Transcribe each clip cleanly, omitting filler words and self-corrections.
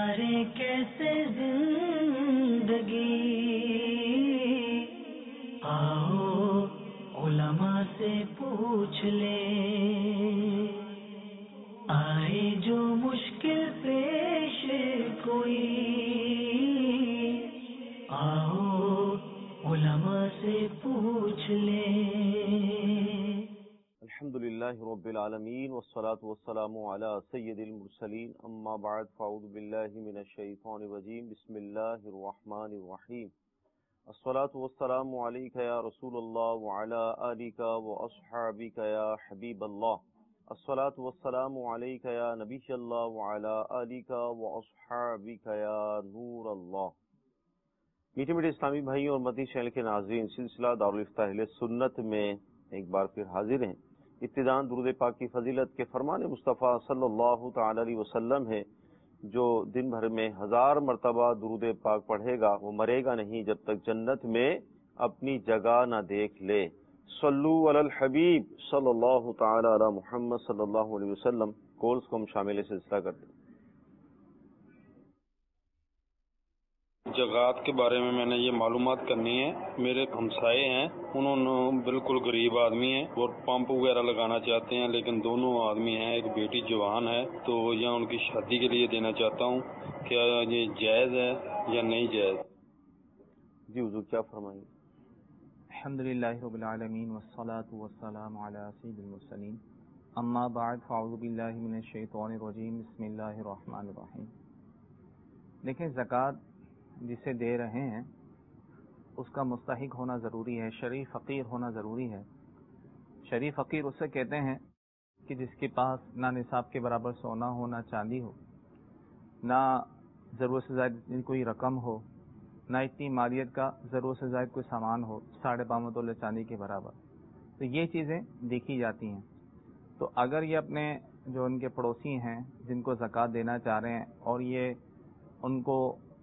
گزارے کیسے زندگی، آؤ علماء سے پوچھ لیں، آئے جو مشکل پیش کوئی، آؤ علماء سے پوچھ لیں۔ الحمدللہ رب العالمین والصلاة والسلام علی سید المرسلین، اما بعد فاعوذ باللہ من الشیطان الرجیم، بسم اللہ الرحمن الرحیم۔ الصلاة والسلام علیک یا رسول اللہ وعلی آلک واصحابک یا حبیب اللہ، الصلاة والسلام علیک یا نبی اللہ وعلی آلک واصحابک یا نور اللہ۔ میٹھے میٹھے اسلامی بھائی اور مدنی چینل کے ناظرین، سلسلہ دارالافتاء اہل سنت میں ایک بار پھر حاضر ہیں۔ ابتداءً درود پاک کی فضیلت کے فرمان مصطفیٰ صلی اللہ تعالی علیہ وسلم ہے، جو دن بھر میں 1000 مرتبہ درود پاک پڑھے گا وہ مرے گا نہیں جب تک جنت میں اپنی جگہ نہ دیکھ لے۔ صلو علی الحبیب صلی اللہ تعالی علی محمد صلی اللہ علیہ وسلم۔ کورس کو ہم شامل سلسلہ کرتے ہیں۔ جگات کے بارے میں نے یہ معلومات کرنی ہے۔ میرے ہمسائے ہیں، انہوں نے بالکل غریب آدمی ہیں اور پمپ وغیرہ لگانا چاہتے ہیں، لیکن دونوں آدمی ہیں، ایک بیٹی جوان ہے، تو یہاں ان کی شادی کے لیے دینا چاہتا ہوں، کیا یہ جائز ہے یا نہیں جائز؟ جی حضور کیا فرمائیں گے؟ الحمدللہ رب العالمین والصلاة والسلام علی سید المرسلین، اما بعد فاعوذ باللہ من الشیطان الرجیم، بسم اللہ الرحمن الرحیم۔ دیکھیں، زکوٰۃ جسے دے رہے ہیں اس کا مستحق ہونا ضروری ہے، شرعی فقیر ہونا ضروری ہے۔ شرعی فقیر اسے کہتے ہیں کہ جس کے پاس نہ نصاب کے برابر سونا ہو، نہ چاندی ہو، نہ ضرورت سے زائد کوئی رقم ہو، نہ اتنی مالیت کا ضرورت سے زائد کوئی سامان ہو 52.5 تولے چاندی کے برابر، تو یہ چیزیں دیکھی جاتی ہیں۔ تو اگر یہ اپنے جو ان کے پڑوسی ہیں جن کو زکوٰۃ دینا چاہ رہے ہیں اور یہ ان کو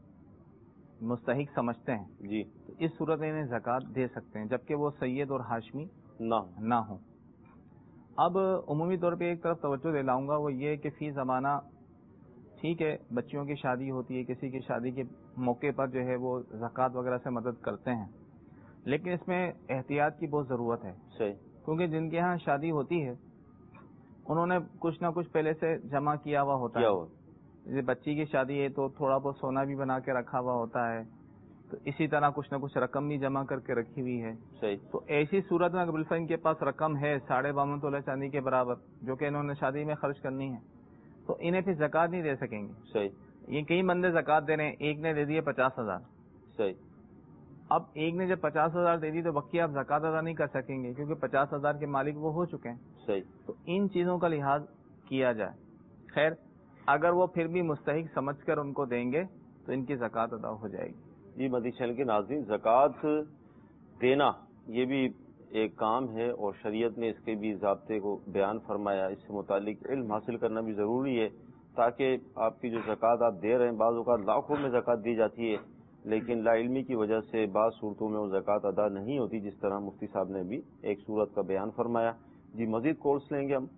مستحق سمجھتے ہیں، جی، تو اس صورت میں انہیں زکوٰۃ دے سکتے ہیں، جبکہ وہ سید اور ہاشمی نہ ہوں۔ اب عمومی طور پہ ایک طرف توجہ دلاؤں گا، وہ یہ کہ فی زمانہ ٹھیک ہے بچیوں کی شادی ہوتی ہے، کسی کی شادی کے موقع پر جو ہے وہ زکوٰۃ وغیرہ سے مدد کرتے ہیں، لیکن اس میں احتیاط کی بہت ضرورت ہے۔ صحیح۔ کیونکہ جن کے ہاں شادی ہوتی ہے انہوں نے کچھ نہ کچھ پہلے سے جمع کیا ہوا ہوتا ہے۔ جیسے بچی کی شادی ہے تو تھوڑا بہت سونا بھی بنا کے رکھا ہوا ہوتا ہے، تو اسی طرح کچھ نہ کچھ رقم بھی جمع کر کے رکھی ہوئی ہے۔ صحیح۔ تو ایسی صورت میں اگر بالفعل ان کے پاس رقم ہے 52.5 تولے چاندی کے برابر جو کہ انہوں نے شادی میں خرچ کرنی ہے، تو انہیں پھر زکوٰۃ نہیں دے سکیں گے۔ صحیح۔ یہ کئی بندے زکوٰۃ دے رہے ہیں، ایک نے دے دیے 50,000۔ صحیح۔ اب ایک نے جب 50,000 دے دی تو بقیہ آپ زکوٰۃ ادا نہیں کر سکیں گے، کیونکہ 50,000 کے مالک وہ ہو چکے ہیں۔ صحیح۔ تو ان چیزوں کا لحاظ کیا جائے۔ خیر، اگر وہ پھر بھی مستحق سمجھ کر ان کو دیں گے تو ان کی زکوٰۃ ادا ہو جائے گی۔ جی مدنی چینل کے ناظرین، زکوٰۃ دینا یہ بھی ایک کام ہے اور شریعت نے اس کے بھی ضابطے کو بیان فرمایا۔ اس سے متعلق علم حاصل کرنا بھی ضروری ہے، تاکہ آپ کی جو زکوٰۃ آپ دے رہے ہیں، بعض اوقات لاکھوں میں زکوٰۃ دی جاتی ہے لیکن لا علمی کی وجہ سے بعض صورتوں میں وہ زکوٰۃ ادا نہیں ہوتی، جس طرح مفتی صاحب نے بھی ایک صورت کا بیان فرمایا۔ جی مزید کورس لیں گے ہم۔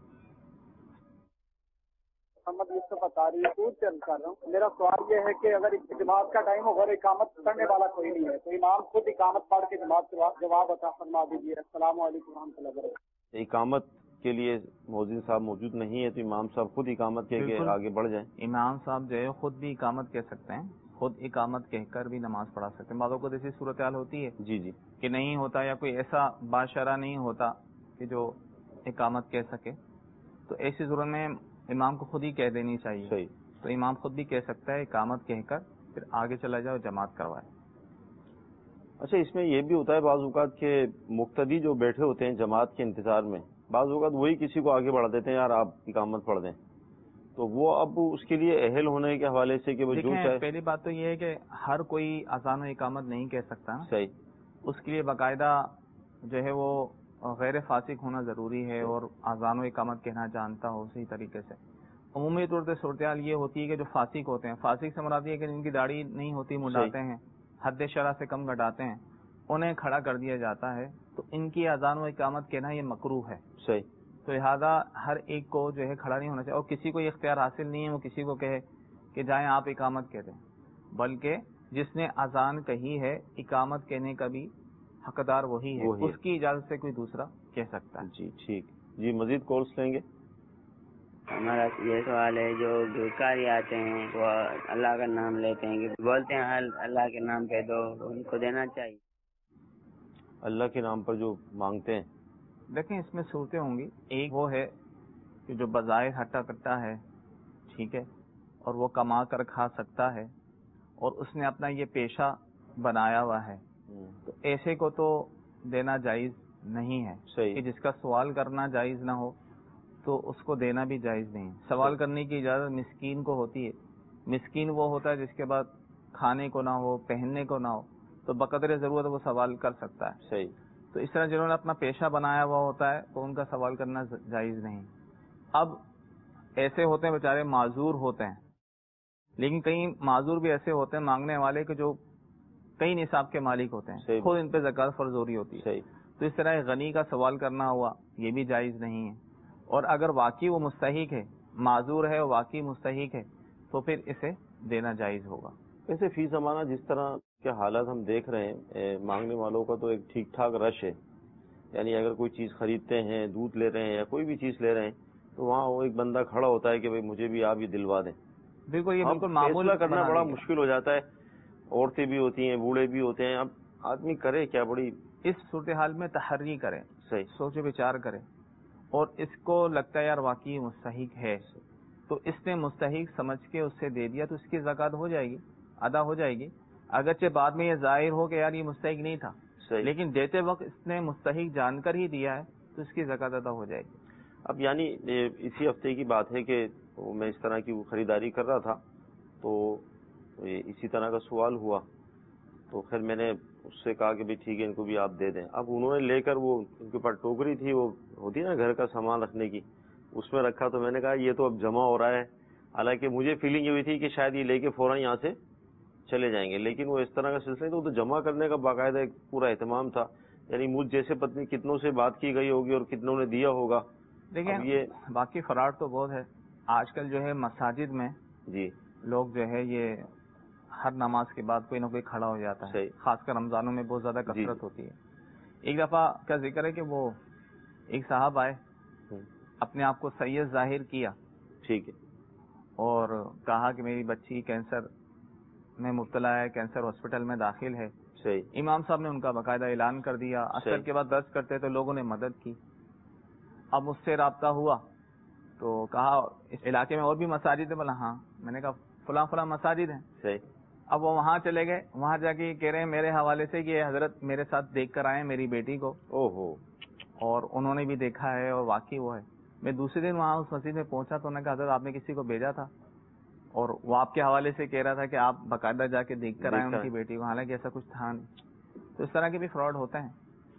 محمد مصطفیٰ تاریخ سے کر رہا ہوں۔ میرا سوال یہ ہے کہ اگر جماعت کا ٹائم ہو اور اقامت کرنے والا کوئی نہیں ہے تو امام خود اقامت پڑھ کے جماعت کا جواب عطا فرما دیجیے۔ السلام علیکم ورحمۃ اللہ وبرکاتہ۔ اقامت کے لیے مؤذن صاحب موجود نہیں ہے تو امام صاحب خود اقامت کہہ کے آگے بڑھ جائیں۔ امام صاحب جو ہے خود بھی اقامت کہہ سکتے ہیں، خود اقامت کہہ کر بھی نماز پڑھا سکتے ہیں۔ بعضوں کو ایسی صورتحال ہوتی ہے جی جی کہ نہیں ہوتا یا کوئی ایسا باشرہ نہیں ہوتا کہ جو اقامت کہہ سکے، تو ایسی صورت میں امام کو خود ہی کہہ دینی چاہیے۔ صحیح۔ تو امام خود بھی کہہ سکتا ہے اقامت کہہ کر پھر آگے چلا جائے اور جماعت کروائے۔ اچھا، اس میں یہ بھی ہوتا ہے بعض اوقات کہ مقتدی جو بیٹھے ہوتے ہیں جماعت کے انتظار میں، بعض اوقات وہی کسی کو آگے بڑھا دیتے ہیں، یار آپ اقامت پڑھ دیں، تو وہ اب اس کے لیے اہل ہونے کے حوالے سے کہ وہ جو چاہے۔ پہلی بات تو یہ ہے کہ ہر کوئی اذان و اقامت نہیں کہہ سکتا۔ صحیح۔ اس کے لیے باقاعدہ جو ہے وہ غیر فاسق ہونا ضروری ہے اور اذان و اقامت کہنا جانتا ہو اسی طریقے سے۔ عمومی طور پہ صورتحال یہ ہوتی ہے کہ جو فاسق ہوتے ہیں، فاسق سے مراد یہ ہے کہ جن کی داڑھی نہیں ہوتی، منڈاتے ہیں، حد شرع سے کم گھٹاتے ہیں، انہیں کھڑا کر دیا جاتا ہے، تو ان کی اذان و اقامت کہنا یہ مکروہ ہے۔ صحیح۔ تو لہٰذا ہر ایک کو جو ہے کھڑا نہیں ہونا چاہیے، اور کسی کو یہ اختیار حاصل نہیں ہے وہ کسی کو کہے کہ جائیں آپ اقامت کہہ دیں، بلکہ جس نے اذان کہی ہے اقامت کہنے کا بھی حقدار وہی ہے، اس کی اجازت سے کوئی دوسرا کہہ سکتا ہے۔ جی ٹھیک جی، مزید کالس لیں گے۔ ہمارا یہ سوال ہے، جو بھکاری آتے ہیں وہ اللہ کا نام لیتے ہیں، کہ بولتے ہیں اللہ کے نام کہہ دو، ان کو دینا چاہیے؟ اللہ کے نام پر جو مانگتے ہیں، دیکھیں اس میں صورتیں ہوں گی، ایک وہ ہے کہ جو بظاہر ہٹا کٹا ہے، ٹھیک ہے، اور وہ کما کر کھا سکتا ہے اور اس نے اپنا یہ پیشہ بنایا ہوا ہے، تو ایسے کو تو دینا جائز نہیں ہے۔ صحیح۔ کہ جس کا سوال کرنا جائز نہ ہو تو اس کو دینا بھی جائز نہیں ہے۔ سوال کرنے کی اجازت مسکین کو ہوتی ہے، مسکین وہ ہوتا ہے جس کے بعد کھانے کو نہ ہو، پہننے کو نہ ہو، تو بقدر ضرورت وہ سوال کر سکتا ہے۔ صحیح۔ تو اس طرح جنہوں نے اپنا پیشہ بنایا ہوا ہوتا ہے تو ان کا سوال کرنا جائز نہیں۔ اب ایسے ہوتے ہیں بیچارے معذور ہوتے ہیں، لیکن کئی معذور بھی ایسے ہوتے ہیں مانگنے والے کہ جو کئی نصاب کے مالک ہوتے ہیں، خود ان پہ زکوٰۃ فرض ہو رہی ہوتی ہے۔ صحیح۔ تو اس طرح غنی کا سوال کرنا ہوا، یہ بھی جائز نہیں ہے۔ اور اگر واقعی وہ مستحق ہے، معذور ہے، واقعی مستحق ہے، تو پھر اسے دینا جائز ہوگا۔ ویسے فی زمانہ جس طرح کے حالات ہم دیکھ رہے ہیں، مانگنے والوں کا تو ایک ٹھیک ٹھاک رش ہے، یعنی اگر کوئی چیز خریدتے ہیں، دودھ لے رہے ہیں یا کوئی بھی چیز لے رہے ہیں، تو وہاں وہ ایک بندہ کھڑا ہوتا ہے کہ بھئی مجھے بھی آپ یہ دلوا دیں۔ بالکل، یہ بالکل معمول فیصلہ کرنا بڑا مشکل ہو جاتا ہے، عورتیں بھی ہوتی ہیں، بوڑھے بھی ہوتے ہیں، اب آدمی کرے کیا؟ بڑی اس صورتحال میں تحری کرے، صحیح، سوچ وچار کرے، اور اس کو لگتا ہے یار واقعی مستحق ہے، تو اس نے مستحق سمجھ کے اس سے دے دیا تو اس کی زکوٰۃ ہو جائے گی، ادا ہو جائے گی۔ اگرچہ بعد میں یہ ظاہر ہو کہ یار یہ مستحق نہیں تھا، صحیح، لیکن دیتے وقت اس نے مستحق جان کر ہی دیا ہے تو اس کی زکوٰۃ ادا ہو جائے گی۔ اب یعنی اسی ہفتے کی بات ہے کہ میں اس طرح کی خریداری کر رہا تھا تو اسی طرح کا سوال ہوا، تو پھر میں نے اس سے کہا کہ بھئی ٹھیک ہے ان کو بھی آپ دے دیں۔ اب انہوں نے لے کر، وہ ان کے پاس ٹوکری تھی، وہ ہوتی ہے نا گھر کا سامان رکھنے کی، اس میں رکھا، تو میں نے کہا یہ تو اب جمع ہو رہا ہے، حالانکہ مجھے فیلنگ یہ ہوئی تھی کہ شاید یہ لے کے فوراً یہاں سے چلے جائیں گے، لیکن وہ اس طرح کا سلسلہ تو جمع کرنے کا باقاعدہ ایک پورا اہتمام تھا، یعنی مجھ جیسے پتنی کتنوں سے بات کی گئی ہوگی اور کتنوں نے دیا ہوگا۔ دیکھیں یہ باقی فراڈ تو بہت ہے آج کل، جو ہے مساجد میں جی لوگ جو ہے یہ ہر نماز کے بعد کوئی نہ کوئی کھڑا ہو جاتا ہے، خاص کر رمضانوں میں بہت زیادہ کثرت ہوتی ہے۔ ایک دفعہ کا ذکر ہے کہ وہ ایک صاحب آئے، اپنے آپ کو سید ظاہر کیا، ٹھیک ہے، اور کہا کہ میری بچی کینسر میں مبتلا ہے، کینسر ہاسپٹل میں داخل ہے۔ صحیح، امام صاحب نے ان کا باقاعدہ اعلان کر دیا، اثر کے بعد درس کرتے تو لوگوں نے مدد کی۔ اب مجھ سے رابطہ ہوا تو کہا اس علاقے میں اور بھی مساجد ہیں؟ بولا ہاں۔ میں نے کہا فلاں فلاں مساجد ہیں۔ صحیح۔ اب وہ وہاں چلے گئے، وہاں جا کے کہہ رہے ہیں میرے حوالے سے کہ حضرت میرے ساتھ دیکھ کر آئے میری بیٹی کو، اور انہوں نے بھی دیکھا ہے اور واقعی وہ ہے۔ میں دوسرے دن وہاں اس مسجد میں پہنچا تو انہوں نے کہا حضرت آپ نے کسی کو بھیجا تھا، اور وہ آپ کے حوالے سے کہہ رہا تھا کہ آپ باقاعدہ جا کے دیکھ کر آئے ان کی بیٹی کو، حالانکہ ایسا کچھ تھا نہیں۔ تو اس طرح کے بھی فراڈ ہوتے ہیں۔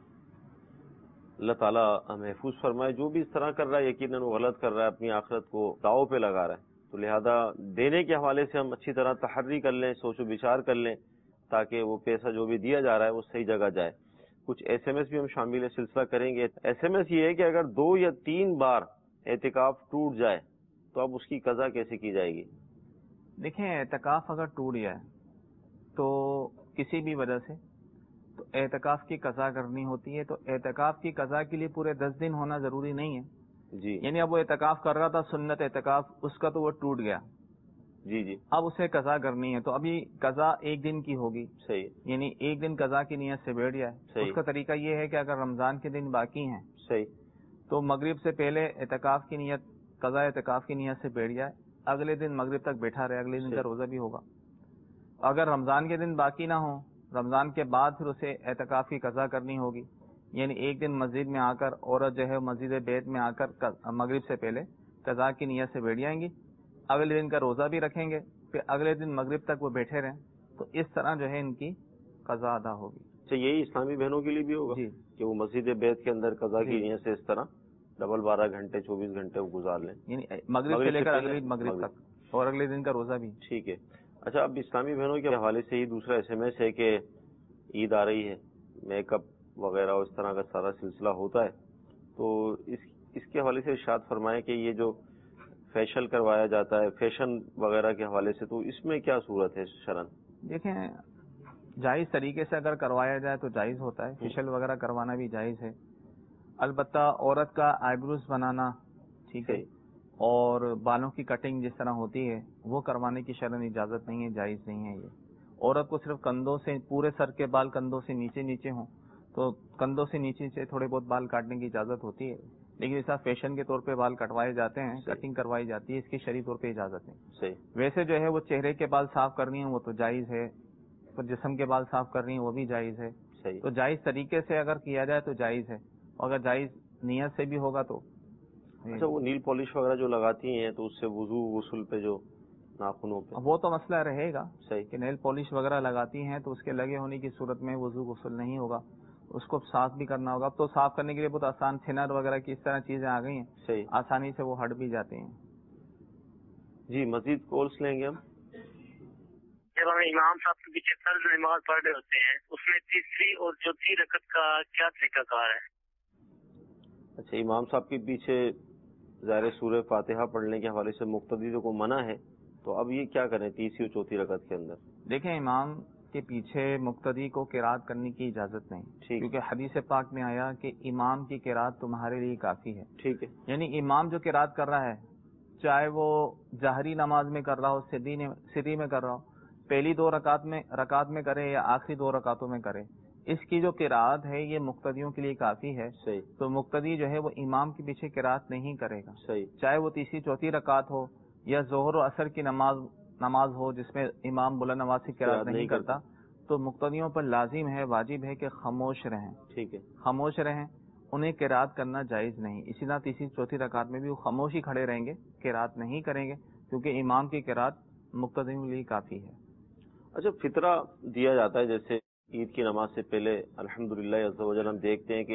اللہ تعالیٰ محفوظ فرمائے۔ جو بھی اس طرح کر رہا ہے یقیناً وہ غلط کر رہا ہے، اپنی آخرت کو داؤ پہ لگا رہا ہے، تو لہذا دینے کے حوالے سے ہم اچھی طرح تحری کر لیں، سوچ و بچار کر لیں، تاکہ وہ پیسہ جو بھی دیا جا رہا ہے وہ صحیح جگہ جائے۔ کچھ ایس ایم ایس بھی ہم شامل سلسلہ کریں گے۔ ایس ایم ایس یہ ہے کہ اگر 2 یا 3 بار اعتکاف ٹوٹ جائے تو اب اس کی قضا کیسے کی جائے گی؟ دیکھیں اعتکاف اگر ٹوٹ جائے تو کسی بھی وجہ سے تو اعتکاف کی قضا کرنی ہوتی ہے، تو اعتکاف کی قضا کے لیے پورے 10 دن ہونا ضروری نہیں ہے۔ جی، یعنی اب وہ اعتکاف کر رہا تھا سنت اعتکاف، اس کا تو وہ ٹوٹ گیا، جی جی، اب اسے قضا کرنی ہے، تو ابھی قضا 1 دن کی ہوگی، صحیح، یعنی 1 دن قضا کی نیت سے بیٹھ جائے۔ صحیح۔ اس کا طریقہ یہ ہے کہ اگر رمضان کے دن باقی ہیں صحیح، تو مغرب سے پہلے اعتکاف کی نیت، قضا اعتکاف کی نیت سے بیٹھ جائے، اگلے دن مغرب تک بیٹھا رہے، اگلے دن کا روزہ بھی ہوگا۔ اگر رمضان کے دن باقی نہ ہو، رمضان کے بعد پھر اسے اعتکاف کی قضا کرنی ہوگی، یعنی 1 دن مسجد میں آ کر عورت جو ہے مسجد بیت میں آ کر مغرب سے پہلے قضا کی نیت سے بیٹھ جائیں گی، اگلے دن کا روزہ بھی رکھیں گے، پھر اگلے دن مغرب تک وہ بیٹھے رہیں، تو اس طرح جو ہے ان کی قضا ادا ہوگی۔ اچھا، یہی اسلامی بہنوں کے لیے بھی ہوگا جی، کہ وہ مسجد بیت کے اندر قضا کی نیت سے اس طرح ڈبل 12 گھنٹے 24 گھنٹے وہ گزار لیں، یعنی مغرب سے لے کر اگلے مغرب تک، اور اگلے دن کا روزہ بھی۔ ٹھیک ہے۔ اچھا، اب اسلامی بہنوں کے حوالے سے ہی دوسرا ایس ایم ایس ہے کہ عید آ رہی ہے، میک اپ وغیرہ اس طرح کا سارا سلسلہ ہوتا ہے، تو اس کے حوالے سے ارشاد فرمائیں کہ یہ جو فیشل کروایا جاتا ہے فیشن وغیرہ کے حوالے سے، تو اس میں کیا صورت ہے شرعن؟ دیکھیں جائز طریقے سے اگر کروایا جائے تو جائز ہوتا ہے، فیشل وغیرہ کروانا بھی جائز ہے. البتہ عورت کا آئی بروز بنانا ٹھیک ہے، اور بالوں کی کٹنگ جس طرح ہوتی ہے وہ کروانے کی شرعن اجازت نہیں ہے، جائز نہیں ہے. یہ عورت کو صرف کندھوں سے، پورے سر کے بال کندھوں سے نیچے نیچے ہوں تو کندھوں سے نیچے سے تھوڑے بہت بال کاٹنے کی اجازت ہوتی ہے، لیکن ایسا فیشن کے طور پہ بال کٹوائے جاتے ہیں، کٹنگ کروائی جاتی ہے، اس کی شرعی طور پہ اجازت نہیں. ویسے جو ہے وہ چہرے کے بال صاف کرنی ہیں وہ تو جائز ہے، اور جسم کے بال صاف کرنی ہیں وہ بھی جائز ہے. تو جائز طریقے سے اگر کیا جائے تو جائز ہے، اور اگر جائز نیت سے بھی ہوگا تو. اچھا، وہ نیل پالش وغیرہ جو لگاتی ہیں تو اس سے وضو غسل پہ جو ناخنوں پہ وہ تو مسئلہ رہے گا کہ نیل پالش وغیرہ لگاتی ہیں تو اس کے لگے ہونے کی صورت میں وضو غسل نہیں ہوگا، اس کو صاف بھی کرنا ہوگا. اب تو صاف کرنے کے لیے بہت آسان تھنر وغیرہ کی اس طرح چیزیں آ گئی ہیں، آسانی سے وہ ہٹ بھی جاتے ہیں. جی مزید کالس لیں گے ہم. جب ہم امام صاحب کے پیچھے فرض نماز پڑھ رہے ہوتے ہیں اس میں تیسری اور چوتھی رکعت کا کیا طریقہ کار ہے؟ اچھا، امام صاحب کے پیچھے ظاہر سورہ فاتحہ پڑھنے کے حوالے سے مقتدی کو منع ہے، تو اب یہ کیا کریں تیسری اور چوتھی رکعت کے اندر؟ دیکھیں امام کے پیچھے مقتدی کو قرات کرنے کی اجازت نہیں، کیونکہ حدیث پاک میں آیا کہ امام کی قرات تمہارے لیے کافی ہے. ٹھیک ہے، یعنی امام جو قرات کر رہا ہے چاہے وہ جہری نماز میں کر رہا ہو، سری میں کر رہا ہو، پہلی 2 رکعت میں کرے یا آخری 2 رکعتوں میں کرے، اس کی جو قرات ہے یہ مقتدیوں کے لیے کافی ہے. تو مقتدی جو ہے وہ امام کے پیچھے قرات نہیں کرے گا، چاہے وہ تیسری چوتھی رکعت ہو یا ظہر و عصر کی نماز ہو جس میں امام بلند آواز سے قرات نہیں کرتا، تو مقتدیوں پر لازم ہے، واجب ہے کہ خاموش رہیں. ٹھیک ہے، خاموش رہیں، انہیں قرات کرنا جائز نہیں. اسی طرح تیسری چوتھی رکعت میں بھی وہ خاموش ہی کھڑے رہیں گے، قرات نہیں کریں گے، کیونکہ امام کی قرات مقتدیوں کے لیے کافی ہے. اچھا، فطرہ دیا جاتا ہے جیسے عید کی نماز سے پہلے الحمدللہ عز و جل ہم دیکھتے ہیں کہ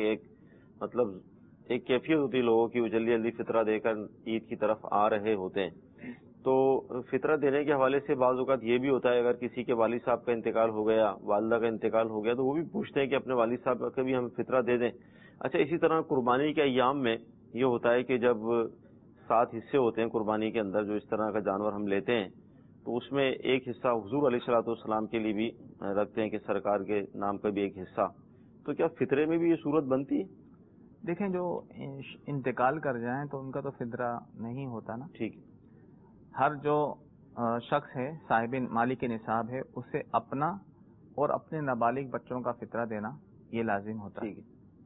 ایک کیفیت ہوتی ہے لوگوں کی، وہ جلدی جلدی فطرہ دے کر عید کی طرف آ رہے ہوتے ہیں. تو فطرہ دینے کے حوالے سے بعض اوقات یہ بھی ہوتا ہے اگر کسی کے والد صاحب کا انتقال ہو گیا، والدہ کا انتقال ہو گیا، تو وہ بھی پوچھتے ہیں کہ اپنے والد صاحب کا بھی ہم فطرہ دے دیں. اچھا، اسی طرح قربانی کے ایام میں یہ ہوتا ہے کہ جب 7 حصے ہوتے ہیں قربانی کے اندر، جو اس طرح کا جانور ہم لیتے ہیں، تو اس میں ایک حصہ حضور علیہ الصلوۃ والسلام کے لیے بھی رکھتے ہیں کہ سرکار کے نام کا بھی ایک حصہ. تو کیا فطرے میں بھی یہ صورت بنتی ہے؟ دیکھیں جو انتقال کر جائیں تو ان کا تو فطرہ نہیں ہوتا نا. ٹھیک ہے، ہر جو شخص ہے صاحب مالک نصاب ہے اسے اپنا اور اپنے نابالغ بچوں کا فطرہ دینا یہ لازم ہوتا ہے.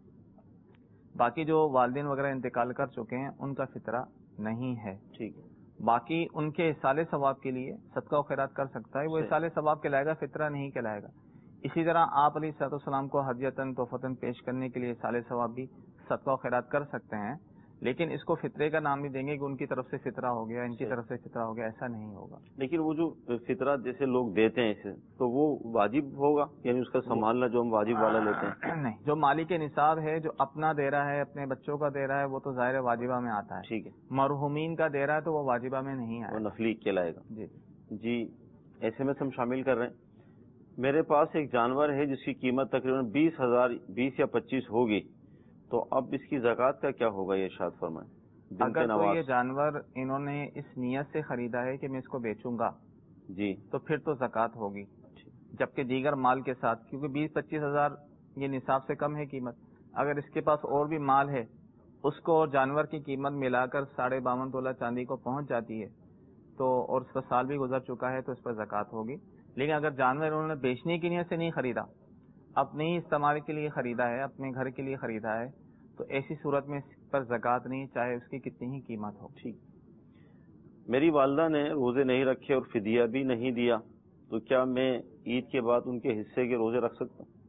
باقی جو والدین وغیرہ انتقال کر چکے ہیں ان کا فطرہ نہیں ہے. ٹھیک ہے، باقی ان کے اصال ثواب کے لیے صدقہ و خیرات کر سکتا ہے، وہ اصال ثواب کہلائے گا، فطرہ نہیں کہلائے گا. اسی طرح آپ علیہ الصلوۃ والسلام کو ہدیۃً تحفۃً پیش کرنے کے لیے اصال ثواب بھی صدقہ و خیرات کر سکتے ہیں، لیکن اس کو فطرے کا نام نہیں دیں گے کہ ان کی طرف سے فطرہ ہو گیا، ان کی طرف سے فطرہ ہو گیا، ایسا نہیں ہوگا. لیکن وہ جو فطرہ جیسے لوگ دیتے ہیں اسے تو وہ واجب ہوگا، یعنی اس کا سنبھالنا جو ہم واجب والا لیتے ہیں؟ نہیں، جو مالک نصاب ہے جو اپنا دے رہا ہے، اپنے بچوں کا دے رہا ہے، وہ تو ظاہر واجبہ میں آتا ہے. ٹھیک ہے، مرحومین کا دے رہا ہے تو وہ واجبہ میں نہیں آئے، وہ نفلی کہلائے گا. جی ایسے میں ہم شامل کر رہے ہیں. میرے پاس ایک جانور ہے جس کی قیمت تقریباً 20 یا 25 ہوگی، تو اب اس کی زکوٰۃ کا کیا ہوگا یہ ارشاد فرمائیں. اگر تو یہ جانور انہوں نے اس نیت سے خریدا ہے کہ میں اس کو بیچوں گا جی تو پھر تو زکوٰۃ ہوگی، جبکہ دیگر مال کے ساتھ، کیونکہ 20-25 ہزار یہ نصاب سے کم ہے قیمت. اگر اس کے پاس اور بھی مال ہے اس کو جانور کی قیمت ملا کر 52.5 تولہ چاندی کو پہنچ جاتی ہے تو، اور اس کا سال بھی گزر چکا ہے تو اس پر زکوٰۃ ہوگی. لیکن اگر جانور انہوں نے بیچنے کی نیت سے نہیں خریدا، اپنے ہی استعمال کے لیے خریدا ہے، اپنے گھر کے لیے خریدا ہے، تو ایسی صورت میں اس پر زکوٰۃ نہیں، چاہے اس کی کتنی ہی قیمت ہو. ٹھیک، میری والدہ نے روزے نہیں رکھے اور فدیہ بھی نہیں دیا، تو کیا میں عید کے بعد ان کے حصے کے روزے رکھ سکتا ہوں؟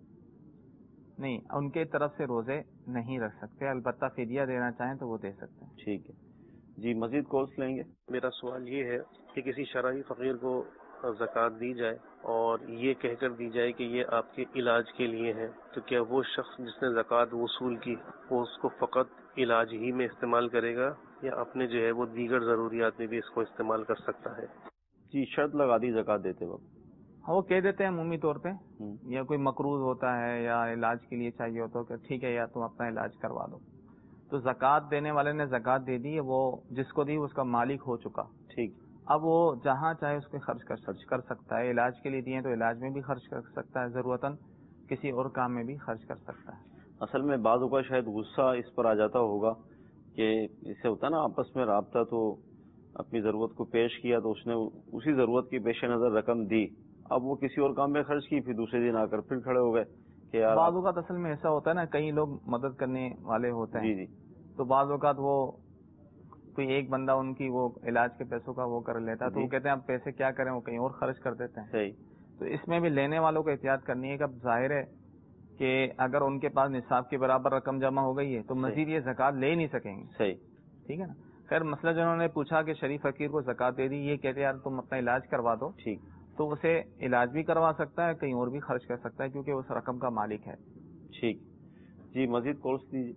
نہیں، ان کے طرف سے روزے نہیں رکھ سکتے، البتہ فدیہ دینا چاہیں تو وہ دے سکتے ہیں. ٹھیک ہے جی، مزید کالس لیں گے. میرا سوال یہ ہے کہ کسی شرعی فقیر کو زکوٰۃ دی جائے اور یہ کہہ کر دی جائے کہ یہ آپ کے علاج کے لیے ہے، تو کیا وہ شخص جس نے زکوٰۃ وصول کی وہ اس کو فقط علاج ہی میں استعمال کرے گا یا اپنے جو ہے وہ دیگر ضروریات میں بھی اس کو استعمال کر سکتا ہے؟ جی، شرط لگا دی زکوٰۃ دیتے وقت. ہاں، وہ کہہ دیتے ہیں عمومی طور پہ، یا کوئی مقروض ہوتا ہے یا علاج کے لیے چاہیے ہوتا ہے کہ ٹھیک ہے یا تم اپنا علاج کروا دو، تو زکوٰۃ دینے والے نے زکوٰۃ دے دی، وہ جس کو دی اس کا مالک ہو چکا، ٹھیک. اب وہ جہاں چاہے اس پہ خرچ کر سکتا ہے. علاج کے لیے دیے تو علاج میں بھی خرچ کر سکتا ہے، ضرورتاً کسی اور کام میں بھی خرچ کر سکتا ہے. اصل میں بعض اوقات شاید غصہ اس پر آ جاتا ہوگا کہ اس سے ہوتا ہے نا آپس میں رابطہ، تو اپنی ضرورت کو پیش کیا تو اس نے اسی ضرورت کی پیش نظر رقم دی، اب وہ کسی اور کام میں خرچ کی، پھر دوسرے دن آ کر پھر کھڑے ہو گئے کہ یار. بعض اوقات اصل میں ایسا ہوتا ہے نا، کئی لوگ مدد کرنے والے ہوتے ہیں. جی. تو بعض اوقات وہ کوئی ایک بندہ ان کی وہ علاج کے پیسوں کا وہ کر لیتا ہے، تو وہ کہتے ہیں اب پیسے کیا کریں، وہ کہیں اور خرچ کر دیتے ہیں. صحیح. تو اس میں بھی لینے والوں کو احتیاط کرنی ہے کہ اب ظاہر ہے کہ اگر ان کے پاس نصاب کے برابر رقم جمع ہو گئی ہے تو مزید یہ زکوٰۃ لے نہیں سکیں گے. صحیح. ٹھیک ہے نا. خیر مسئلہ جو انہوں نے پوچھا کہ شریف فقیر کو زکوٰۃ دے دی، یہ کہتے ہیں یار تم اپنا علاج کروا دو، ٹھیک. تو اسے علاج بھی کروا سکتا ہے، کہیں اور بھی خرچ کر سکتا ہے کیونکہ اس رقم کا مالک ہے. ٹھیک. جی مزید کورس دیجیے.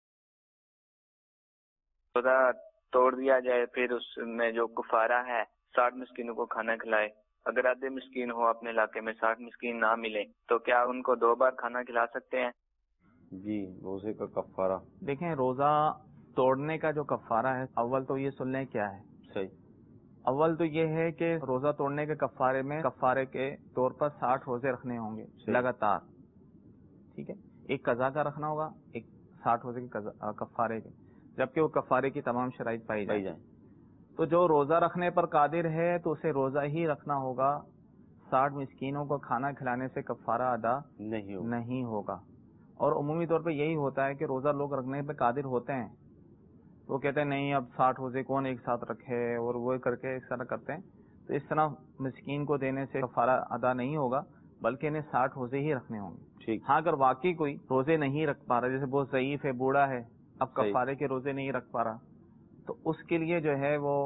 خدا توڑ دیا جائے پھر اس میں جو کفارہ ہے 60 مسکینوں کو کھانا کھلائے. اگر آدھے مسکین ہو اپنے علاقے میں 60 مسکین نہ ملے تو کیا ان کو 2 بار کھانا کھلا سکتے ہیں؟ جی روزے کا کفارہ. دیکھیں روزہ توڑنے کا جو کفارہ ہے، اول تو یہ سن لیں کیا ہے. صحیح. اول تو یہ ہے کہ روزہ توڑنے کے کفارے میں کفارے کے طور پر 60 روزے رکھنے ہوں گے لگاتار. ٹھیک ہے. ایک قضا کا رکھنا ہوگا، ایک 60 روزے کے کفارے کے، جبکہ وہ کفارے کی تمام شرائط پائی جائیں. تو جو روزہ رکھنے پر قادر ہے تو اسے روزہ ہی رکھنا ہوگا. 60 مسکینوں کو کھانا کھلانے سے کفارہ ادا نہیں ہوگا. اور عمومی طور پہ یہی ہوتا ہے کہ روزہ لوگ رکھنے پہ قادر ہوتے ہیں، وہ کہتے ہیں نہیں اب 60 روزے کون ایک ساتھ رکھے، اور وہ کر کے اس طرح کرتے ہیں. تو اس طرح مسکین کو دینے سے کفارہ ادا نہیں ہوگا، بلکہ انہیں 60 روزے ہی رکھنے ہوں گے. ہاں اگر واقعی کوئی روزے نہیں رکھ پا رہا، جیسے بہت ضعیف ہے، بوڑھا ہے، اب کفارے کے روزے نہیں رکھ پا رہا، تو اس کے لیے جو ہے وہ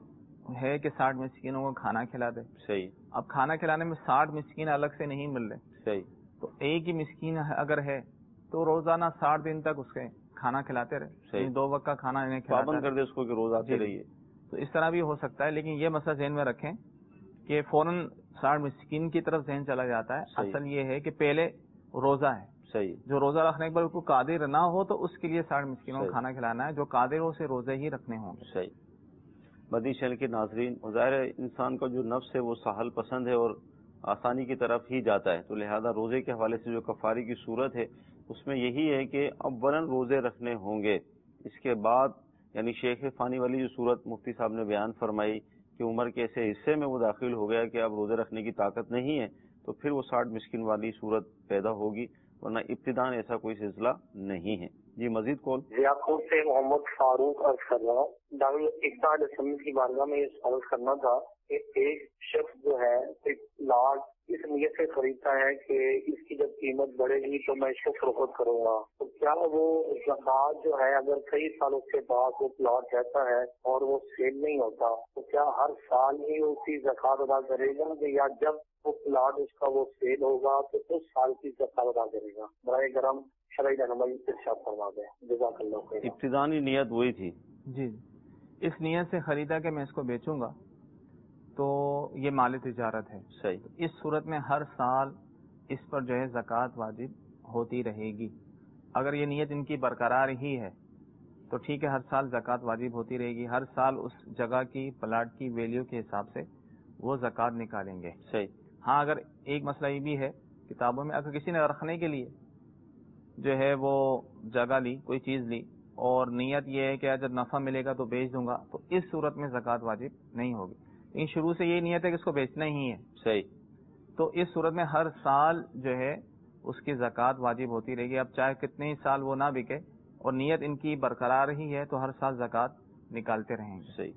ہے کہ 60 مسکینوں کو کھانا کھلا دے. صحیح. اب کھانا کھلانے میں 60 مسکین الگ سے نہیں مل رہے. صحیح. تو ایک ہی مسکین اگر ہے تو روزانہ 60 دن تک اس کے کھانا کھلاتے رہے. صحیح. 2 وقت کا کھانا انہیں کھلاتا پابند کر دے اس کو کہ روز آتے رہیے. تو اس طرح بھی ہو سکتا ہے، لیکن یہ مسئلہ ذہن میں رکھیں کہ فوراً 60 مسکین کی طرف ذہن چلا جاتا ہے. اصل یہ ہے کہ پہلے روزہ ہے. صحیح. جو روزہ رکھنے کے بعد کو قادر نہ ہو تو اس کے لیے 60 مسکینوں کو کھانا کھلانا ہے. جو قادر ہو اسے روزے ہی رکھنے ہوں گے. صحیح. مدنی چینل کے ناظرین، ظاہر ہے انسان کا جو نفس ہے وہ سہل پسند ہے اور آسانی کی طرف ہی جاتا ہے، تو لہذا روزے کے حوالے سے جو کفارے کی صورت ہے اس میں یہی ہے کہ اولاً روزے رکھنے ہوں گے. اس کے بعد یعنی شیخ فانی والی جو صورت مفتی صاحب نے بیان فرمائی کہ عمر کے ایسے حصے میں وہ داخل ہو گیا کہ اب روزے رکھنے کی طاقت نہیں ہے، تو پھر وہ 60 مسکین والی صورت پیدا ہوگی، ورنہ ابتداءً ایسا کوئی سلسلہ نہیں ہے. جی مزید کال. ضیاءپور سے محمد فاروق عرض کر رہا ہوں. ڈاکٹر اقبال اسلم کی بارگاہ میں یہ سوال کرنا تھا کہ ایک شخص جو ہے ایک پلاٹ اس نیت سے خریدتا ہے کہ اس کی جب قیمت بڑھے گی تو میں اس کو فروخت کروں گا، تو کیا وہ زکوٰۃ جو ہے اگر کئی سالوں کے بعد وہ پلاٹ رہتا ہے اور وہ سیل نہیں ہوتا تو کیا ہر سال ہی اس کی زکوٰۃ ادا کرے گا، یا جب وہ پلاٹ اس کا وہ سیل ہوگا تو اس سال کی زکوٰۃ ادا کرے گا؟ برائے کرم شرعی رہنمائی ارشاد فرما دیں. جزاک اللہ خیر. ابتدائی نیت وہی تھی. جی اس نیت سے خریدا کہ میں اس کو بیچوں گا تو یہ مال تجارت ہے. صحیح. اس صورت میں ہر سال اس پر جو ہے زکوٰۃ واجب ہوتی رہے گی. اگر یہ نیت ان کی برقرار ہی ہے تو ٹھیک ہے، ہر سال زکوٰۃ واجب ہوتی رہے گی. ہر سال اس جگہ کی پلاٹ کی ویلیو کے حساب سے وہ زکوٰۃ نکالیں گے. صحیح. ہاں اگر ایک مسئلہ یہ بھی ہے کتابوں میں، اگر کسی نے رکھنے کے لیے جو ہے وہ جگہ لی، کوئی چیز لی، اور نیت یہ ہے کہ جب نفع ملے گا تو بیچ دوں گا، تو اس صورت میں زکوٰۃ واجب نہیں ہوگی. لیکن شروع سے یہ نیت ہے کہ اس کو بیچنا ہی ہے. صحیح. تو اس صورت میں ہر سال جو ہے اس کی زکوٰۃ واجب ہوتی رہے گی. اب چاہے کتنے ہی سال وہ نہ بکے اور نیت ان کی برقرار ہی ہے تو ہر سال زکوٰۃ نکالتے رہیں گے. صحیح.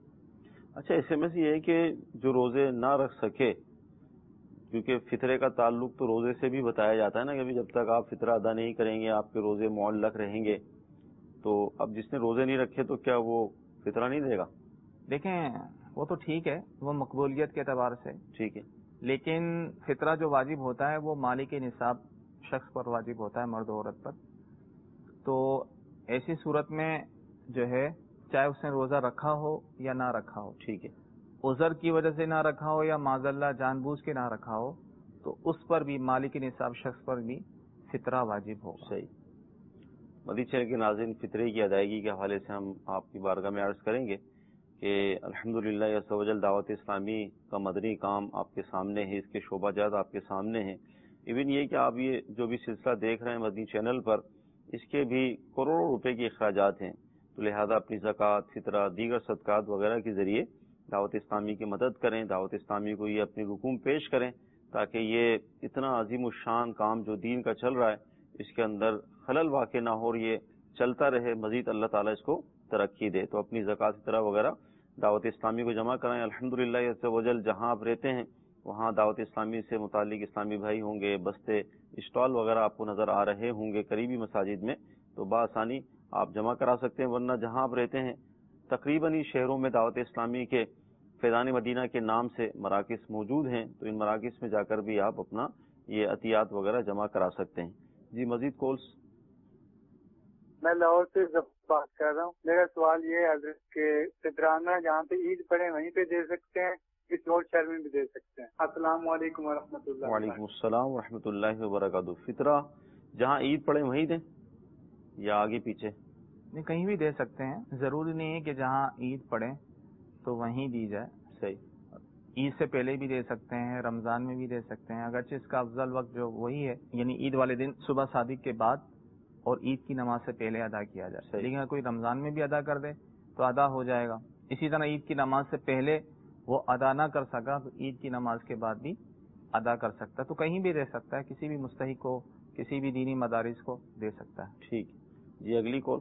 اچھا اس میں سے یہ ہے کہ جو روزے نہ رکھ سکے، کیونکہ فطرے کا تعلق تو روزے سے بھی بتایا جاتا ہے نا کہ جب تک آپ فطرہ ادا نہیں کریں گے آپ کے روزے معلق رہیں گے. تو اب جس نے روزے نہیں رکھے تو کیا وہ فطرہ نہیں دے گا؟ دیکھیں وہ تو ٹھیک ہے، وہ مقبولیت کے اعتبار سے ٹھیک ہے، لیکن فطرہ جو واجب ہوتا ہے وہ مالک نصاب شخص پر واجب ہوتا ہے، مرد و عورت پر. تو ایسی صورت میں جو ہے چاہے اس نے روزہ رکھا ہو یا نہ رکھا ہو، ٹھیک ہے، عذر کی وجہ سے نہ رکھا ہو یا معاذ اللہ جان بوجھ کے نہ رکھا ہو، تو اس پر بھی مالک نصاب شخص پر بھی فطرہ واجب ہوگا. صحیح. مدی چینل کے ناظرین، فطرے کی ادائیگی کے حوالے سے ہم آپ کی بارگاہ میں عرض کریں گے کہ الحمدللہ عز و جل دعوت اسلامی کا مدنی کام آپ کے سامنے ہے، اس کے شعبہ جات آپ کے سامنے ہیں۔ ایون یہ کہ آپ یہ جو بھی سلسلہ دیکھ رہے ہیں مدنی چینل پر، اس کے بھی کروڑوں روپے کے اخراجات ہیں، تو لہذا اپنی زکوٰۃ، فطرہ، دیگر صدقات وغیرہ کے ذریعے دعوت اسلامی کی مدد کریں، دعوت اسلامی کو یہ اپنی رقوم پیش کریں، تاکہ یہ اتنا عظیم الشان کام جو دین کا چل رہا ہے اس کے اندر خلل واقع نہ ہو اور یہ چلتا رہے، مزید اللہ تعالیٰ اس کو ترقی دے۔ تو اپنی زکوٰۃ، فطرہ وغیرہ دعوت اسلامی کو جمع کرائیں۔ الحمدللہ عز و جل جہاں آپ رہتے ہیں وہاں دعوت اسلامی سے متعلق اسلامی بھائی ہوں گے، بستے، اسٹال وغیرہ آپ کو نظر آ رہے ہوں گے قریبی مساجد میں، تو بآسانی آپ جمع کرا سکتے ہیں، ورنہ جہاں آپ رہتے ہیں تقریباً ہی شہروں میں دعوت اسلامی کے فیضان مدینہ کے نام سے مراکز موجود ہیں، تو ان مراکز میں جا کر بھی آپ اپنا یہ عطیات وغیرہ جمع کرا سکتے ہیں۔ جی مزید کالس؟ میں لاہور سے بات کر رہا ہوں۔ میرا سوال یہ ہے حضرت کہ فطرانہ جہاں پہ عید پڑے وہیں پہ دے سکتے ہیں، کسی اور شہر میں بھی دے سکتے ہیں؟ السلام علیکم ورحمۃ اللہ۔ وعلیکم السلام ورحمۃ اللہ وبرکاتہ۔ فطرہ جہاں عید پڑے وہیں دیں یا آگے پیچھے؟ نہیں، کہیں بھی دے سکتے ہیں، ضروری نہیں ہے کہ جہاں عید پڑے تو وہیں دی جائے۔ صحیح، عید سے پہلے بھی دے سکتے ہیں، رمضان میں بھی دے سکتے ہیں، اگرچہ اس کا افضل وقت جو وہی ہے، یعنی عید والے دن صبح صادق کے بعد اور عید کی نماز سے پہلے ادا کیا جائے۔ لیکن اگر کوئی رمضان میں بھی ادا کر دے تو ادا ہو جائے گا۔ اسی طرح عید کی نماز سے پہلے وہ ادا نہ کر سکا تو عید کی نماز کے بعد بھی ادا کر سکتا ہے، تو کہیں بھی دے سکتا ہے، کسی بھی مستحق کو، کسی بھی دینی مدارس کو دے سکتا ہے۔ ٹھیک جی، اگلی کال۔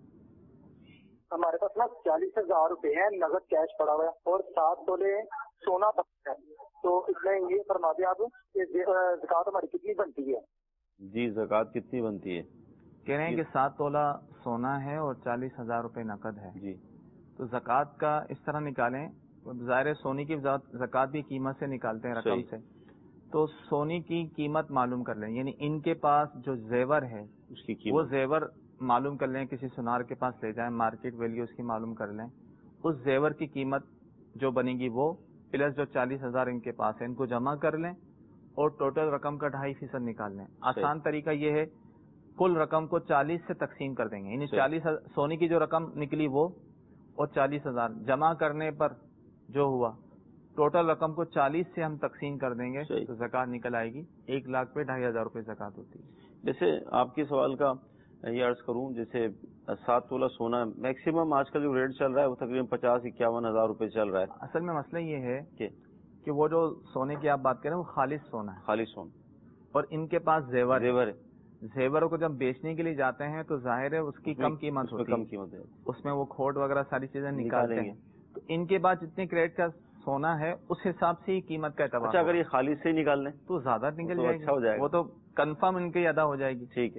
ہمارے پاس نا 40,000 روپے ہیں نقد کیش پڑا ہوا ہے اور 7 تولے سونا پڑا ہے، تو اس میں یہ فرما دیں آپ کہ زکوٰۃ ہماری کتنی بنتی ہے؟ جی، زکوٰۃ کتنی بنتی ہے؟ کہہ رہے ہیں کہ 7 تولہ سونا ہے اور 40,000 روپے نقد ہے۔ جی، تو زکوٰۃ کا اس طرح نکالیں، ظاہر سونے کی زکوٰۃ بھی قیمت سے نکالتے ہیں، رقم سے، تو سونے کی قیمت معلوم کر لیں، یعنی ان کے پاس جو زیور ہے اس کی قیمت، وہ زیور معلوم کر لیں، کسی سنار کے پاس لے جائیں، مارکیٹ ویلیو اس کی معلوم کر لیں، اس زیور کی قیمت جو بنے گی وہ پلس جو 40,000 ان کے پاس ہے ان کو جمع کر لیں اور ٹوٹل رقم کا 2.5% نکال لیں۔ آسان طریقہ یہ ہے، کل رقم کو 40 سے تقسیم کر دیں گے، یعنی 40 سونے کی جو رقم نکلی وہ اور 40,000 جمع کرنے پر جو ہوا ٹوٹل رقم کو 40 سے ہم تقسیم کر دیں گے تو زکوٰۃ نکل آئے گی۔ 1 لاکھ پہ 2,500 روپے زکوٰۃ ہوتی ہے۔ جیسے آپ کے سوال کا یہ عرض کروں، جیسے 7 تولہ سونا میکسیمم آج کا جو ریٹ چل رہا ہے وہ تقریباً 50-51 ہزار روپے چل رہا ہے۔ اصل میں مسئلہ یہ ہے کہ وہ جو سونے کی آپ بات کریں وہ خالص سونا ہے، خالص سونا، اور ان کے پاس زیور ہے۔ زیوروں کو جب بیچنے کے لیے جاتے ہیں تو ظاہر ہے اس کی کم قیمت ہوتی ہے، اس میں وہ کھوٹ وغیرہ ساری چیزیں نکالتے ہیں، تو ان کے بعد جتنے کریٹ کا سونا ہے اس حساب سے ہی قیمت کا اعتبار۔ اچھا، اگر یہ خالص سے ہی نکال لیں تو زیادہ نکل تو جائے اچھا ہو جائے گا، وہ تو کنفرم ان کی ادا ہو جائے گی۔ ٹھیک ہے،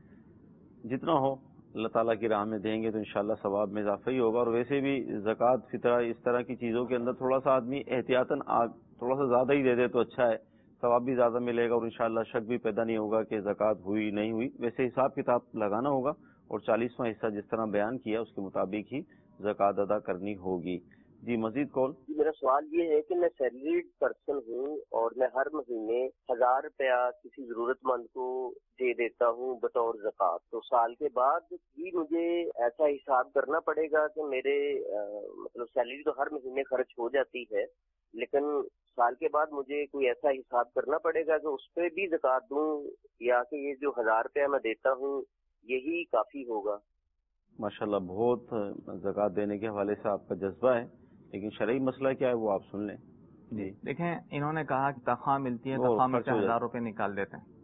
جتنا ہو اللہ تعالیٰ کی راہ میں دیں گے تو انشاءاللہ ثواب میں اضافہ ہی ہوگا، اور ویسے بھی زکوٰۃ، فطرہ، اس طرح کی چیزوں کے اندر تھوڑا سا آدمی احتیاطاً تھوڑا سا زیادہ ہی دے دے تو اچھا ہے، ثواب بھی زیادہ ملے گا اور انشاءاللہ شک بھی پیدا نہیں ہوگا کہ زکوٰۃ ہوئی نہیں ہوئی۔ ویسے حساب کتاب لگانا ہوگا اور 40واں حصہ جس طرح بیان کیا اس کے مطابق ہی زکوٰۃ ادا کرنی ہوگی۔ جی مزید کال۔ جی، میرا سوال یہ ہے کہ میں سیلریڈ پرسن ہوں اور میں ہر مہینے 1,000 روپیہ کسی ضرورت مند کو دے دیتا ہوں بطور زکوٰۃ، تو سال کے بعد بھی مجھے ایسا حساب کرنا پڑے گا کہ میرے مطلب سیلری تو ہر مہینے خرچ ہو جاتی ہے، لیکن سال کے بعد مجھے کوئی ایسا حساب کرنا پڑے گا کہ اس پہ بھی زکوٰۃ دوں، یا کہ یہ جو 1,000 روپیہ میں دیتا ہوں یہی کافی ہوگا؟ ماشاءاللہ، بہت زکوٰۃ دینے کے حوالے سے آپ کا جذبہ ہے، لیکن شرعی مسئلہ کیا ہے وہ آپ سن لیں۔ جی دیکھیں، انہوں نے کہا کہ تنخواہ ملتی ہے، تنخواہ میں سے 1,000 روپے نکال دیتے ہیں۔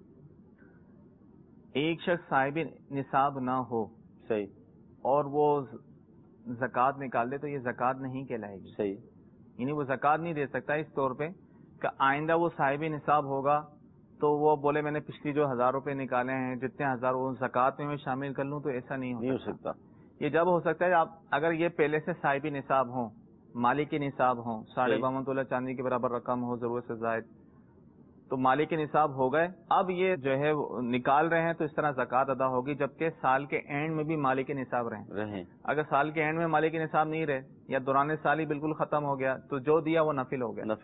ایک شخص صاحب نصاب نہ ہو صحیح اور وہ زکوٰۃ نکال دے تو یہ زکوٰۃ نہیں کہلائے گی، صحیح، یعنی وہ زکوٰۃ نہیں دے سکتا اس طور پہ کہ آئندہ وہ صاحب نصاب ہوگا تو وہ بولے میں نے پچھلی جو 1,000 روپے نکالے ہیں جتنے 1,000 وہ زکوٰۃ میں شامل کر لوں، تو ایسا نہیں ہو سکتا۔ یہ جب ہو سکتا ہے آپ اگر یہ پہلے سے صاحب نصاب ہوں، مالک نصاب ہوں، 52 تولہ چاندی کے برابر رقم ہو ضرورت سے زائد، تو مالک نصاب ہو گئے، اب یہ جو ہے نکال رہے ہیں تو اس طرح زکوٰۃ ادا ہوگی، جبکہ سال کے اینڈ میں بھی مالک نصاب رہیں۔ اگر سال کے اینڈ میں مالک نصاب نہیں رہے یا دوران سال ہی بالکل ختم ہو گیا تو جو دیا وہ نفل ہو گیا۔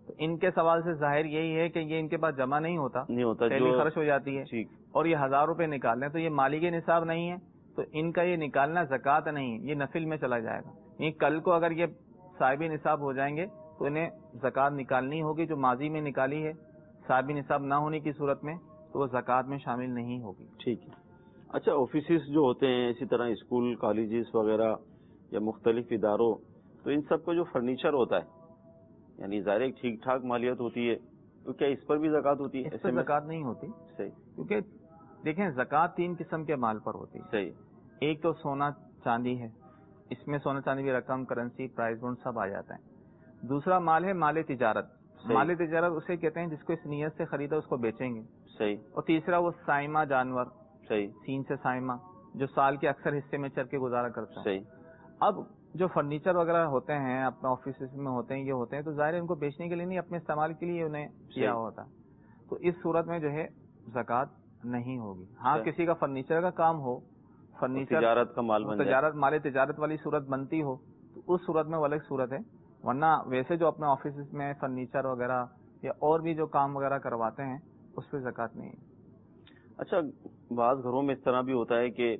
تو ان کے سوال سے ظاہر یہی ہے کہ یہ ان کے پاس جمع نہیں ہوتا جو خرچ ہو جاتی ہے، اور یہ 1000 روپے نکال لیں تو یہ مالک نصاب نہیں ہے، تو ان کا یہ نکالنا زکوٰۃ نہیں، یہ نفل میں چلا جائے گا. یہ کل کو اگر یہ صاحب نصاب ہو جائیں گے تو انہیں زکوٰۃ نکالنی ہوگی جو ماضی میں نکالی ہے. صاحب نصاب نہ ہونے کی صورت میں تو وہ زکوٰۃ میں شامل نہیں ہوگی. ٹھیک ہے. اچھا، آفیسز جو ہوتے ہیں اسی طرح اسکول کالجز وغیرہ یا مختلف اداروں، تو ان سب کا جو فرنیچر ہوتا ہے یعنی ظاہر ایک ٹھیک ٹھاک مالیت ہوتی ہے، تو کیا اس پر بھی زکوٰۃ ہوتی ہے؟ اس پر زکوٰۃ نہیں ہوتی. صحیح. کیونکہ دیکھیں زکوٰۃ 3 قسم کے مال پر ہوتی ہے. صحیح. ایک تو سونا چاندی ہے، اس میں سونا چاندی کی رقم، کرنسی، پرائز بونڈ سب آ جاتا ہے. دوسرا مال ہے مال تجارت. مال تجارت اسے کہتے ہیں جس کو اس نیت سے خریدا اس کو بیچیں گے. صحیح. اور تیسرا وہ سائمہ جانور. صحیح. سین سے سائمہ جو سال کے اکثر حصے میں چر کے گزارا کرتا ہے. صحیح. اب جو فرنیچر وغیرہ ہوتے ہیں اپنے آفیسز میں ہوتے ہیں، یہ ہوتے ہیں تو ظاہر ہے ان کو بیچنے کے لیے نہیں، اپنے استعمال کے لیے انہیں کیا ہوتا. تو اس صورت میں جو ہے زکوٰۃ نہیں ہوگی. ہاں کسی کا فرنیچر کا کام ہو، فرنیچر تجارت کا مال بن جائے، مال تجارت والی صورت بنتی ہو تو اس صورت میں وہ الگ صورت ہے. ورنہ ویسے جو اپنے آفیسز میں فرنیچر وغیرہ یا اور بھی جو کام وغیرہ کرواتے ہیں اس پہ زکوٰۃ نہیں ہے. اچھا، بعض گھروں میں اس طرح بھی ہوتا ہے کہ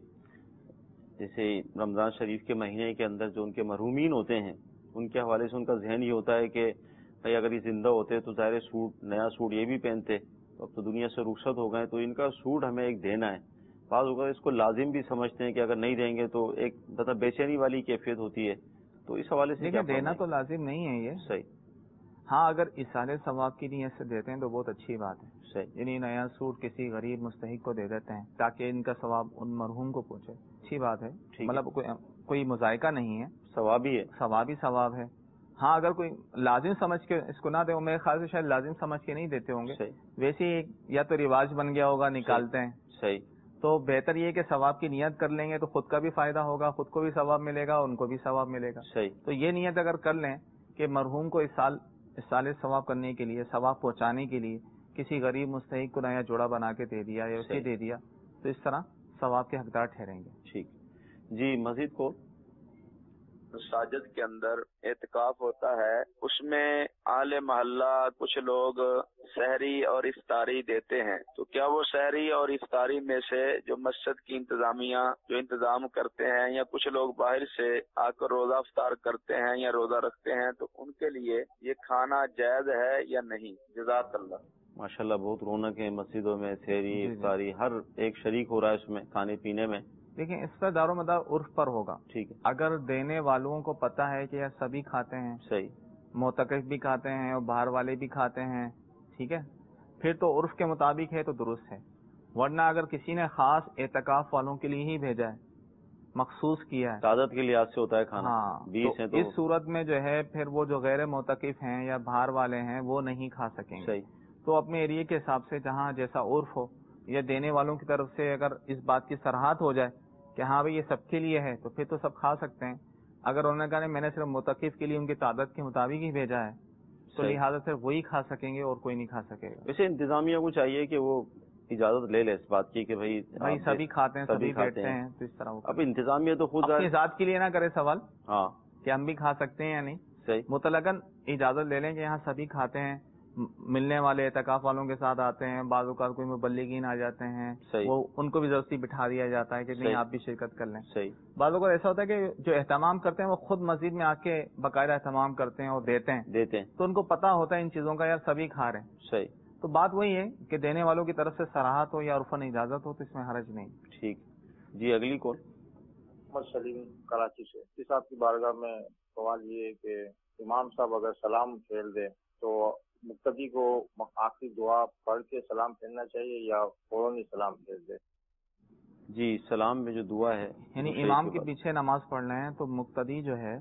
جیسے رمضان شریف کے مہینے کے اندر جو ان کے محرومین ہوتے ہیں ان کے حوالے سے ان کا ذہن یہ ہوتا ہے کہ بھائی اگر یہ زندہ ہوتے تو ظاہر سوٹ، نیا سوٹ یہ بھی پہنتے، اب تو دنیا سے رخصت ہو گئے تو ان کا سوٹ ہمیں ایک دینا ہے. بعض اوقات اس کو لازم بھی سمجھتے ہیں کہ اگر نہیں دیں گے تو ایک مطلب بے چینی والی کیفیت ہوتی ہے. تو اس حوالے سے دینا تو لازم نہیں ہے یہ. صحیح. ہاں اگر اصال ثواب کی نیت سے دیتے ہیں تو بہت اچھی بات ہے. صحیح. یعنی نیا سوٹ کسی غریب مستحق کو دے دیتے ہیں تاکہ ان کا ثواب ان مرحوم کو پہنچے، اچھی بات ہے. مطلب کوئی مذائقہ نہیں ہے، ثواب ہی ہے، ثواب ہی ثواب ہے. ہاں اگر کوئی لازم سمجھ کے اس کو نہ دے، میرے خیال سے شاید لازم سمجھ کے نہیں دیتے ہوں گے. ویسے یا تو رواج بن گیا ہوگا نکالتے ہیں. صحیح. تو بہتر یہ کہ ثواب کی نیت کر لیں گے تو خود کا بھی فائدہ ہوگا، خود کو بھی ثواب ملے گا، ان کو بھی ثواب ملے گا. صحیح. تو یہ نیت اگر کر لیں کہ مرحوم کو اس سال ثواب کرنے کے لیے، ثواب پہنچانے کے لیے کسی غریب مستحق کو نیا جوڑا بنا کے دے دیا یا اسے دے دیا، تو اس طرح ثواب کے حقدار ٹھہریں گے. ٹھیک. جی مزید کو مساجد کے اندر اعتکاف ہوتا ہے، اس میں اہل محلہ کچھ لوگ سحری اور افطاری دیتے ہیں، تو کیا وہ سحری اور افطاری میں سے جو مسجد کی انتظامیہ جو انتظام کرتے ہیں یا کچھ لوگ باہر سے آ کر روزہ افطار کرتے ہیں یا روزہ رکھتے ہیں تو ان کے لیے یہ کھانا جائز ہے یا نہیں؟ جزاک اللہ. ماشاءاللہ بہت رونق ہے مسجدوں میں، سحری افطاری ہر ایک شریک ہو رہا ہے اس میں کھانے پینے میں. دیکھیں اس پر دار و مدار عرف پر ہوگا. ٹھیک ہے. اگر دینے والوں کو پتہ ہے کہ یہ سبھی کھاتے ہیں، صحیح، معتکف بھی کھاتے ہیں اور باہر والے بھی کھاتے ہیں، ٹھیک ہے، پھر تو عرف کے مطابق ہے تو درست ہے. ورنہ اگر کسی نے خاص اعتکاف والوں کے لیے ہی بھیجا ہے، مخصوص کیا ہے، تعداد کے لحاظ سے ہوتا ہے کھانا. ہاں 20 ہیں تو اس صورت میں جو ہے پھر وہ جو غیر معتکف ہیں یا باہر والے ہیں وہ نہیں کھا سکیں گے. صحیح. تو اپنے ایریے کے حساب سے جہاں جیسا عرف ہو یا دینے والوں کی طرف سے اگر اس بات کی صراحت ہو جائے کہ ہاں بھائی یہ سب کے لیے ہے تو پھر تو سب کھا سکتے ہیں. اگر انہوں نے کہا میں نے صرف معتکف کے لیے ان کی تعداد کے مطابق ہی بھیجا ہے تو لہٰذا صرف وہی کھا سکیں گے اور کوئی نہیں کھا سکے گا. ویسے انتظامیہ کو چاہیے کہ وہ اجازت لے لے اس بات کی کہ بھائی سبھی کھاتے ہیں، سبھی بیٹھتے ہیں، تو اس طرح. اب انتظامیہ تو خود اپنی ذات کے لیے نہ کرے سوال ہاں کہ ہم بھی کھا سکتے ہیں یا نہیں. صحیح. مطلقاً اجازت لے لیں کہ یہاں سبھی کھاتے ہیں. ملنے والے اعتکاف والوں کے ساتھ آتے ہیں، بعض اوقات کوئی مبلغین آ جاتے ہیں، وہ ان کو بھی ضرورتی بٹھا دیا جاتا ہے کہ نہیں آپ بھی شرکت کر لیں. صحیح. بعض اوقات ایسا ہوتا ہے کہ جو اہتمام کرتے ہیں وہ خود مسجد میں آ کے باقاعدہ اہتمام کرتے ہیں اور دیتے ہیں تو ان کو پتا ہوتا ہے ان چیزوں کا، یار سبھی کھا رہے ہیں. صحیح. تو بات وہی ہے کہ دینے والوں کی طرف سے صراحت ہو یا عرفاً اجازت ہو تو اس میں حرج نہیں. ٹھیک. جی اگلی کال. محمد سلیم کراچی سے. اس صاحب کی بارگاہ میں سوال یہ ہے کہ امام صاحب اگر سلام پھیر دیں تو مقتدی کو آخری دعا پڑھ کے سلام پھیرنا چاہیے یا فوراً ہی سلام پھیر دے؟ جی سلام میں جو دعا ہے یعنی امام کے پیچھے نماز پڑھنا ہے تو مقتدی جو ہے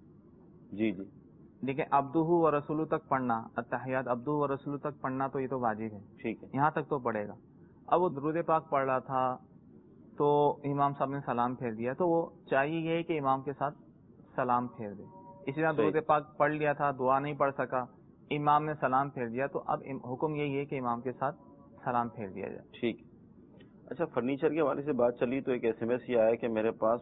جی دیکھیں عبدہ و رسولہ تک پڑھنا، التحیات عبدہ و رسولہ تک پڑھنا تو یہ تو واجب ہے. ٹھیک ہے. یہاں تک تو پڑھے گا. اب وہ درود پاک پڑھ رہا تھا تو امام صاحب نے سلام پھیر دیا تو وہ چاہیے یہ کہ امام کے ساتھ سلام پھیر دے. اسی طرح درود پاک پڑھ لیا تھا، دعا نہیں پڑھ سکا، امام نے سلام پھیر دیا تو اب حکم یہی ہے کہ امام کے ساتھ سلام پھیر دیا جائے. ٹھیک. اچھا فرنیچر کے حوالے سے بات چلی تو ایک SMS یہ آیا کہ میرے پاس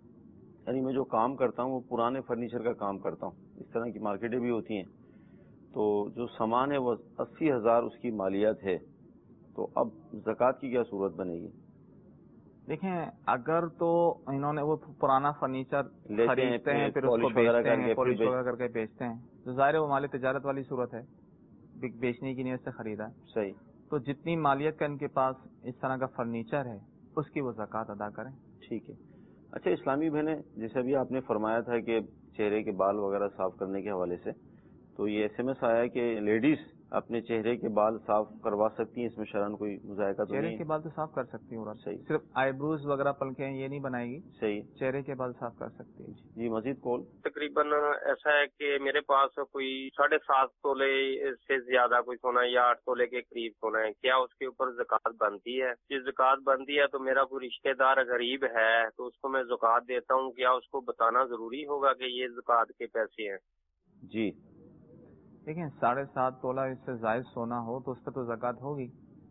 یعنی میں جو کام کرتا ہوں وہ پرانے فرنیچر کا کام کرتا ہوں، اس طرح کی مارکیٹیں بھی ہوتی ہیں تو جو سامان ہے وہ 80,000 اس کی مالیت ہے، تو اب زکوٰۃ کی کیا صورت بنے گی؟ دیکھیں اگر تو انہوں نے وہ پرانا فرنیچر خریدتے ہیں پھر اس کو بیچتے ہیں، پالش وغیرہ کر کے بیچتے ہیں، تو ظاہر ہے وہ مال تجارت والی صورت ہے، بیچنے کی نیت سے خریدا ہے. صحیح. تو جتنی مالیت کا ان کے پاس اس طرح کا فرنیچر ہے اس کی وہ زکوٰۃ ادا کریں. ٹھیک ہے. اچھا اسلامی بہنیں، جیسے ابھی آپ نے فرمایا تھا کہ چہرے کے بال وغیرہ صاف کرنے کے حوالے سے، تو یہ ایس ایم ایس آیا ہے کہ لیڈیز اپنے چہرے کے بال صاف کروا سکتی ہیں، اس میں شرعاً کوئی مذائقہ تو نہیں؟ چہرے کے بال تو صاف کر سکتی ہیں. صحیح. صرف آئی بروز وغیرہ پلکیں یہ نہیں بنائے گی. صحیح. چہرے کے بال صاف کر سکتی ہے. جی مزید کال. تقریباً ایسا ہے کہ میرے پاس کوئی 7.5 تولے سے زیادہ کوئی سونا ہے، یا 8 تولے کے قریب سونا ہے. کیا اس کے اوپر زکوٰۃ بنتی ہے؟ جس زکوٰۃ بنتی ہے تو میرا کوئی رشتہ دار غریب ہے تو اس کو میں زکوٰۃ دیتا ہوں، کیا اس کو بتانا ضروری ہوگا کہ یہ زکوٰۃ کے پیسے ہیں؟ جی دیکھیں 7.5 تولہ اس سے زائد سونا ہو تو اس پہ تو زکوٰۃ ہوگی،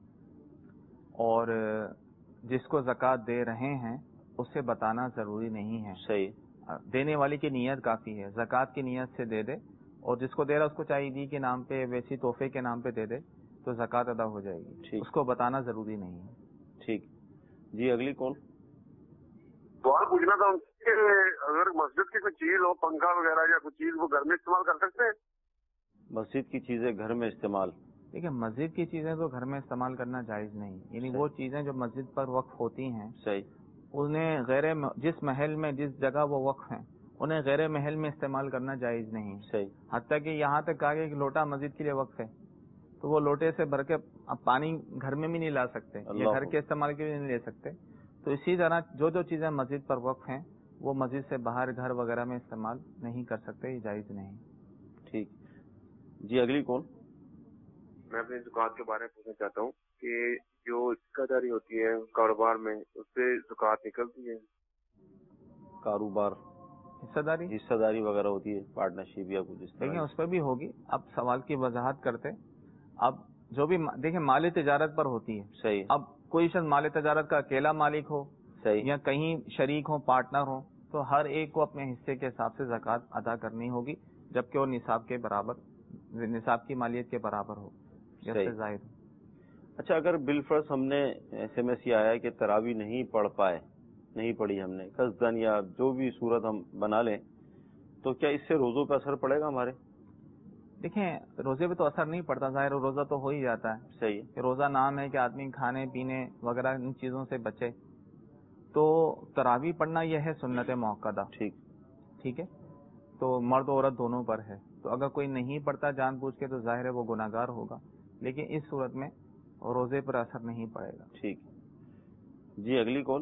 اور جس کو زکوٰۃ دے رہے ہیں اسے بتانا ضروری نہیں ہے. صحیح. دینے والی کی نیت کافی ہے، زکوٰۃ کی نیت سے دے دے، اور جس کو دے رہا اس کو چاہے عیدی کے نام پہ ویسی تحفے کے نام پہ دے دے تو زکوٰۃ ادا ہو جائے گی. اس کو بتانا ضروری نہیں ہے. ٹھیک. جی اگلی کون؟ سوال پوچھنا تھا کہ اگر مسجد کی کوئی چیز ہو، پنکھا وغیرہ یا کوئی چیز، وہ گھر میں استعمال کر سکتے ہیں؟ مسجد کی چیزیں گھر میں استعمال؟ دیکھیں مسجد کی چیزیں تو گھر میں استعمال کرنا جائز نہیں، یعنی وہ چیزیں جو مسجد پر وقف ہوتی ہیں، صحیح، انہیں جس محل میں جس جگہ وہ وقف ہیں انہیں غیر محل میں استعمال کرنا جائز نہیں. صحیح. حتیٰ کہ یہاں تک کہا کہ لوٹا مسجد کے لیے وقف ہے تو وہ لوٹے سے بھر کے اب پانی گھر میں بھی نہیں لا سکتے یا گھر کے استعمال کے لیے نہیں لے سکتے. تو اسی طرح جو چیزیں مسجد پر وقف ہیں وہ مسجد سے باہر گھر وغیرہ میں استعمال نہیں کر سکتے، یہ جائز نہیں. ٹھیک. جی اگلی کون؟ میں اپنی زکوٰۃ کے بارے میں پوچھنا چاہتا ہوں کہ جو حصہ داری ہوتی ہے کاروبار میں، اس سے زکوٰۃ نکلتی ہے؟ کاروبار حصہ داری وغیرہ ہوتی ہے، پارٹنرشپ یا کچھ اس طرح؟ دیکھیں اس پہ بھی ہوگی. اب سوال کی وضاحت کرتے، اب جو بھی دیکھیں مال تجارت پر ہوتی ہے. صحیح. اب کوئی شخص مال تجارت کا اکیلا مالک ہو، صحیح، یا کہیں شریک ہو، پارٹنر ہو، تو ہر ایک کو اپنے حصے کے حساب سے زکوٰۃ ادا کرنی ہوگی، جبکہ وہ نصاب کے برابر، نصاب کی مالیت کے برابر ہو یا اس سے زائد ہو. اچھا اگر بالفرض ہم نے ایس ایم ایس یہ آیا کہ تراویح نہیں پڑھی ہم نے قصدن، یا جو بھی صورت ہم بنا لیں، تو کیا اس سے روزوں پہ اثر پڑے گا ہمارے؟ دیکھیں روزے پہ تو اثر نہیں پڑتا، ظاہر روزہ تو ہو ہی جاتا ہے. صحیح. کہ روزہ نام ہے کہ آدمی کھانے پینے وغیرہ ان چیزوں سے بچے، تو تراویح پڑھنا یہ ہے سنت موقدہ. ٹھیک ہے، تو مرد عورت دونوں پر ہے. تو اگر کوئی نہیں پڑھتا جان بوجھ کے تو ظاہر ہے وہ گناہ گار ہوگا، لیکن اس صورت میں روزے پر اثر نہیں پڑے گا. ٹھیک. جی اگلی کون؟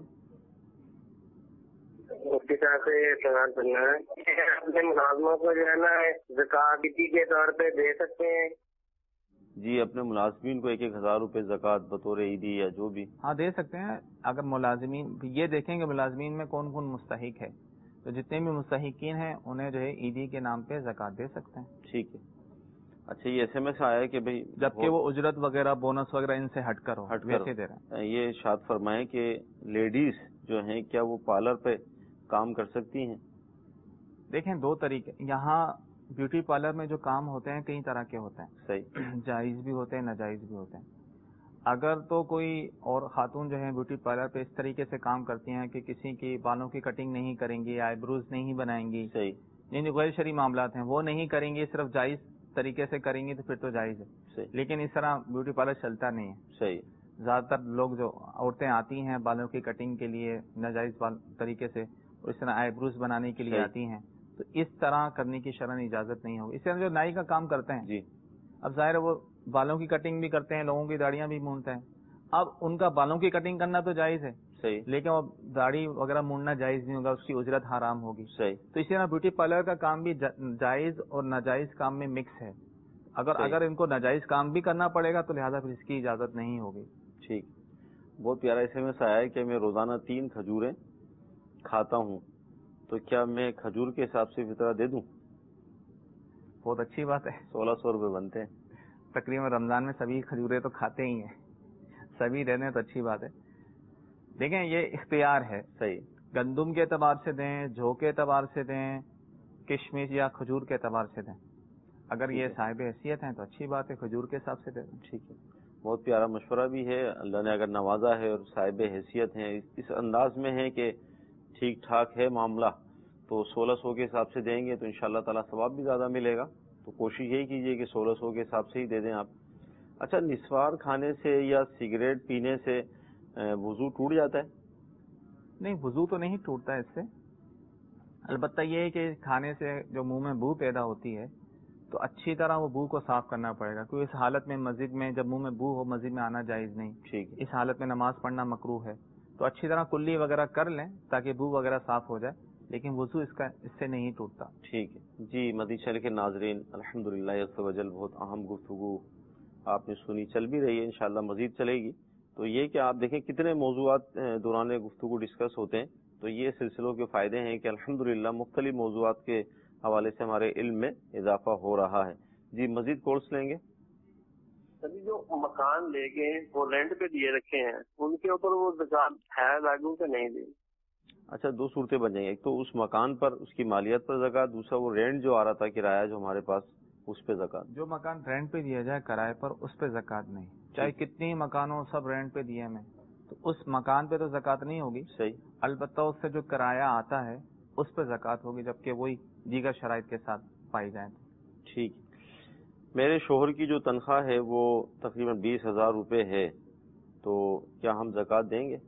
مفتی صاحب سے سوال کرنا ہے کہ اپنے ملازموں کو جو ہے نا زکوٰۃ کے طور پہ دے سکتے ہیں؟ جی اپنے ملازمین کو 1,000 روپے زکوٰۃ بطور عیدی یا جو بھی، ہاں دے سکتے ہیں. اگر ملازمین یہ دیکھیں کہ ملازمین میں کون کون مستحق ہے، تو جتنے بھی مستحقین ہیں انہیں جو ہے عیدی کے نام پہ زکوٰۃ دے سکتے ہیں. ٹھیک ہے. اچھا یہ ایس ایم ایس آیا ہے کہ بھائی جبکہ وہ اجرت وغیرہ بونس وغیرہ ان سے ہٹ کر ویسے دے رہے ہیں. یہ ارشاد فرمائیں کہ لیڈیز جو ہیں کیا وہ پارلر پہ کام کر سکتی ہیں؟ دیکھیں دو طریقے، یہاں بیوٹی پارلر میں جو کام ہوتے ہیں کئی طرح کے ہوتے ہیں. صحیح. جائز بھی ہوتے ہیں، ناجائز بھی ہوتے ہیں. اگر تو کوئی اور خاتون جو ہیں بیوٹی پارلر پہ اس طریقے سے کام کرتی ہیں کہ کسی کی بالوں کی کٹنگ نہیں کریں گی، آئی بروز نہیں بنائیں گی، صحیح، یعنی غیر شرعی معاملات ہیں وہ نہیں کریں گی، صرف جائز طریقے سے کریں گی تو پھر تو جائز ہے. صحیح. لیکن اس طرح بیوٹی پارلر چلتا نہیں ہے. صحیح. زیادہ تر لوگ جو عورتیں آتی ہیں بالوں کی کٹنگ کے لیے ناجائز طریقے سے، اور اس طرح آئی بروز بنانے کے لیے آتی ہیں، تو اس طرح کرنے کی شرعاً اجازت نہیں ہوگی. اس طرح جو نائی کا کام کرتے ہیں، جی اب ظاہر ہے وہ بالوں کی کٹنگ بھی کرتے ہیں، لوگوں کی داڑیاں بھی مونتے ہیں. اب ان کا بالوں کی کٹنگ کرنا تو جائز ہے، صحیح، لیکن وہ داڑھی وغیرہ موننا جائز نہیں ہوگا، اس کی اجرت حرام ہوگی. صحیح. تو اسی طرح بیوٹی پارلر کا کام بھی جائز اور ناجائز کام میں مکس ہے. اگر ان کو ناجائز کام بھی کرنا پڑے گا تو لہٰذا پھر اس کی اجازت نہیں ہوگی. ٹھیک. بہت پیارا اس میں آیا ہے کہ میں روزانہ 3 کھجوریں کھاتا ہوں، تو کیا میں کھجور کے حساب سے فطرہ دے دوں؟ بہت اچھی بات ہے. 1600 روپے بنتے ہیں تقریباً. رمضان میں سبھی کھجوریں تو کھاتے ہی ہیں، سبھی دے دیں تو اچھی بات ہے. دیکھیں یہ اختیار ہے. صحیح. گندم کے اعتبار سے دیں، جو کے اعتبار سے دیں، کشمش یا کھجور کے اعتبار سے دیں. اگر یہ صاحب حیثیت ہیں تو اچھی بات ہے، کھجور کے حساب سے دے دیں. ٹھیک ہے، بہت پیارا مشورہ بھی ہے. اللہ نے اگر نوازا ہے اور صاحب حیثیت ہیں، اس انداز میں ہے کہ ٹھیک ٹھاک ہے معاملہ، تو 1600 کے حساب سے دیں گے تو انشاءاللہ تعالیٰ ثواب بھی زیادہ ملے گا. تو کوشش یہی کیجیے کہ 1600 کے حساب سے ہی دے دیں آپ. اچھا، نسوار کھانے سے یا سگریٹ پینے سے وضو ٹوٹ جاتا ہے؟ نہیں، وضو تو نہیں ٹوٹتا اس سے. البتہ یہ ہے کہ کھانے سے جو منہ میں بو پیدا ہوتی ہے تو اچھی طرح وہ بو کو صاف کرنا پڑے گا، کیونکہ اس حالت میں مسجد میں جب منہ میں بو ہو مسجد میں آنا جائز نہیں. ٹھیک ہے. اس حالت میں نماز پڑھنا مکروہ ہے، تو اچھی طرح کلی وغیرہ کر لیں تاکہ بو وغیرہ صاف ہو جائے، لیکن وضو اس سے نہیں ٹوٹتا. ٹھیک ہے جی. مدنی چینل کے ناظرین، الحمدللہ عز و جل بہت اہم گفتگو آپ نے سنی، چل بھی رہی ہے، انشاءاللہ مزید چلے گی. تو یہ کہ آپ دیکھیں کتنے موضوعات دوران گفتگو ڈسکس ہوتے ہیں، تو یہ سلسلوں کے فائدے ہیں کہ الحمدللہ مختلف موضوعات کے حوالے سے ہمارے علم میں اضافہ ہو رہا ہے. جی مزید کورس لیں گے. سبھی جو مکان لے کے وہ رینٹ پہ دیے رکھے ہیں ان کے اوپر وہ زکات ہے لاگو کہ نہیں دی؟ اچھا، دو صورتیں بن جائیں گی. ایک تو اس مکان پر اس کی مالیت پر زکات، دوسرا وہ رینٹ جو آ رہا تھا کرایہ جو ہمارے پاس اس پہ زکات. جو مکان رینٹ پہ دیا جائے کرائے پر اس پہ زکات نہیں، چاہے کتنی مکان ہو سب رینٹ پہ دیے میں، تو اس مکان پہ تو زکات نہیں ہوگی. صحیح. البتہ اس سے جو کرایہ آتا ہے اس پہ زکات ہوگی، جبکہ وہی دیگر شرائط کے ساتھ پائی جائیں. ٹھیک. میرے شوہر کی جو تنخواہ ہے وہ تقریباً 20,000 روپے ہے، تو کیا ہم زکات دیں گے؟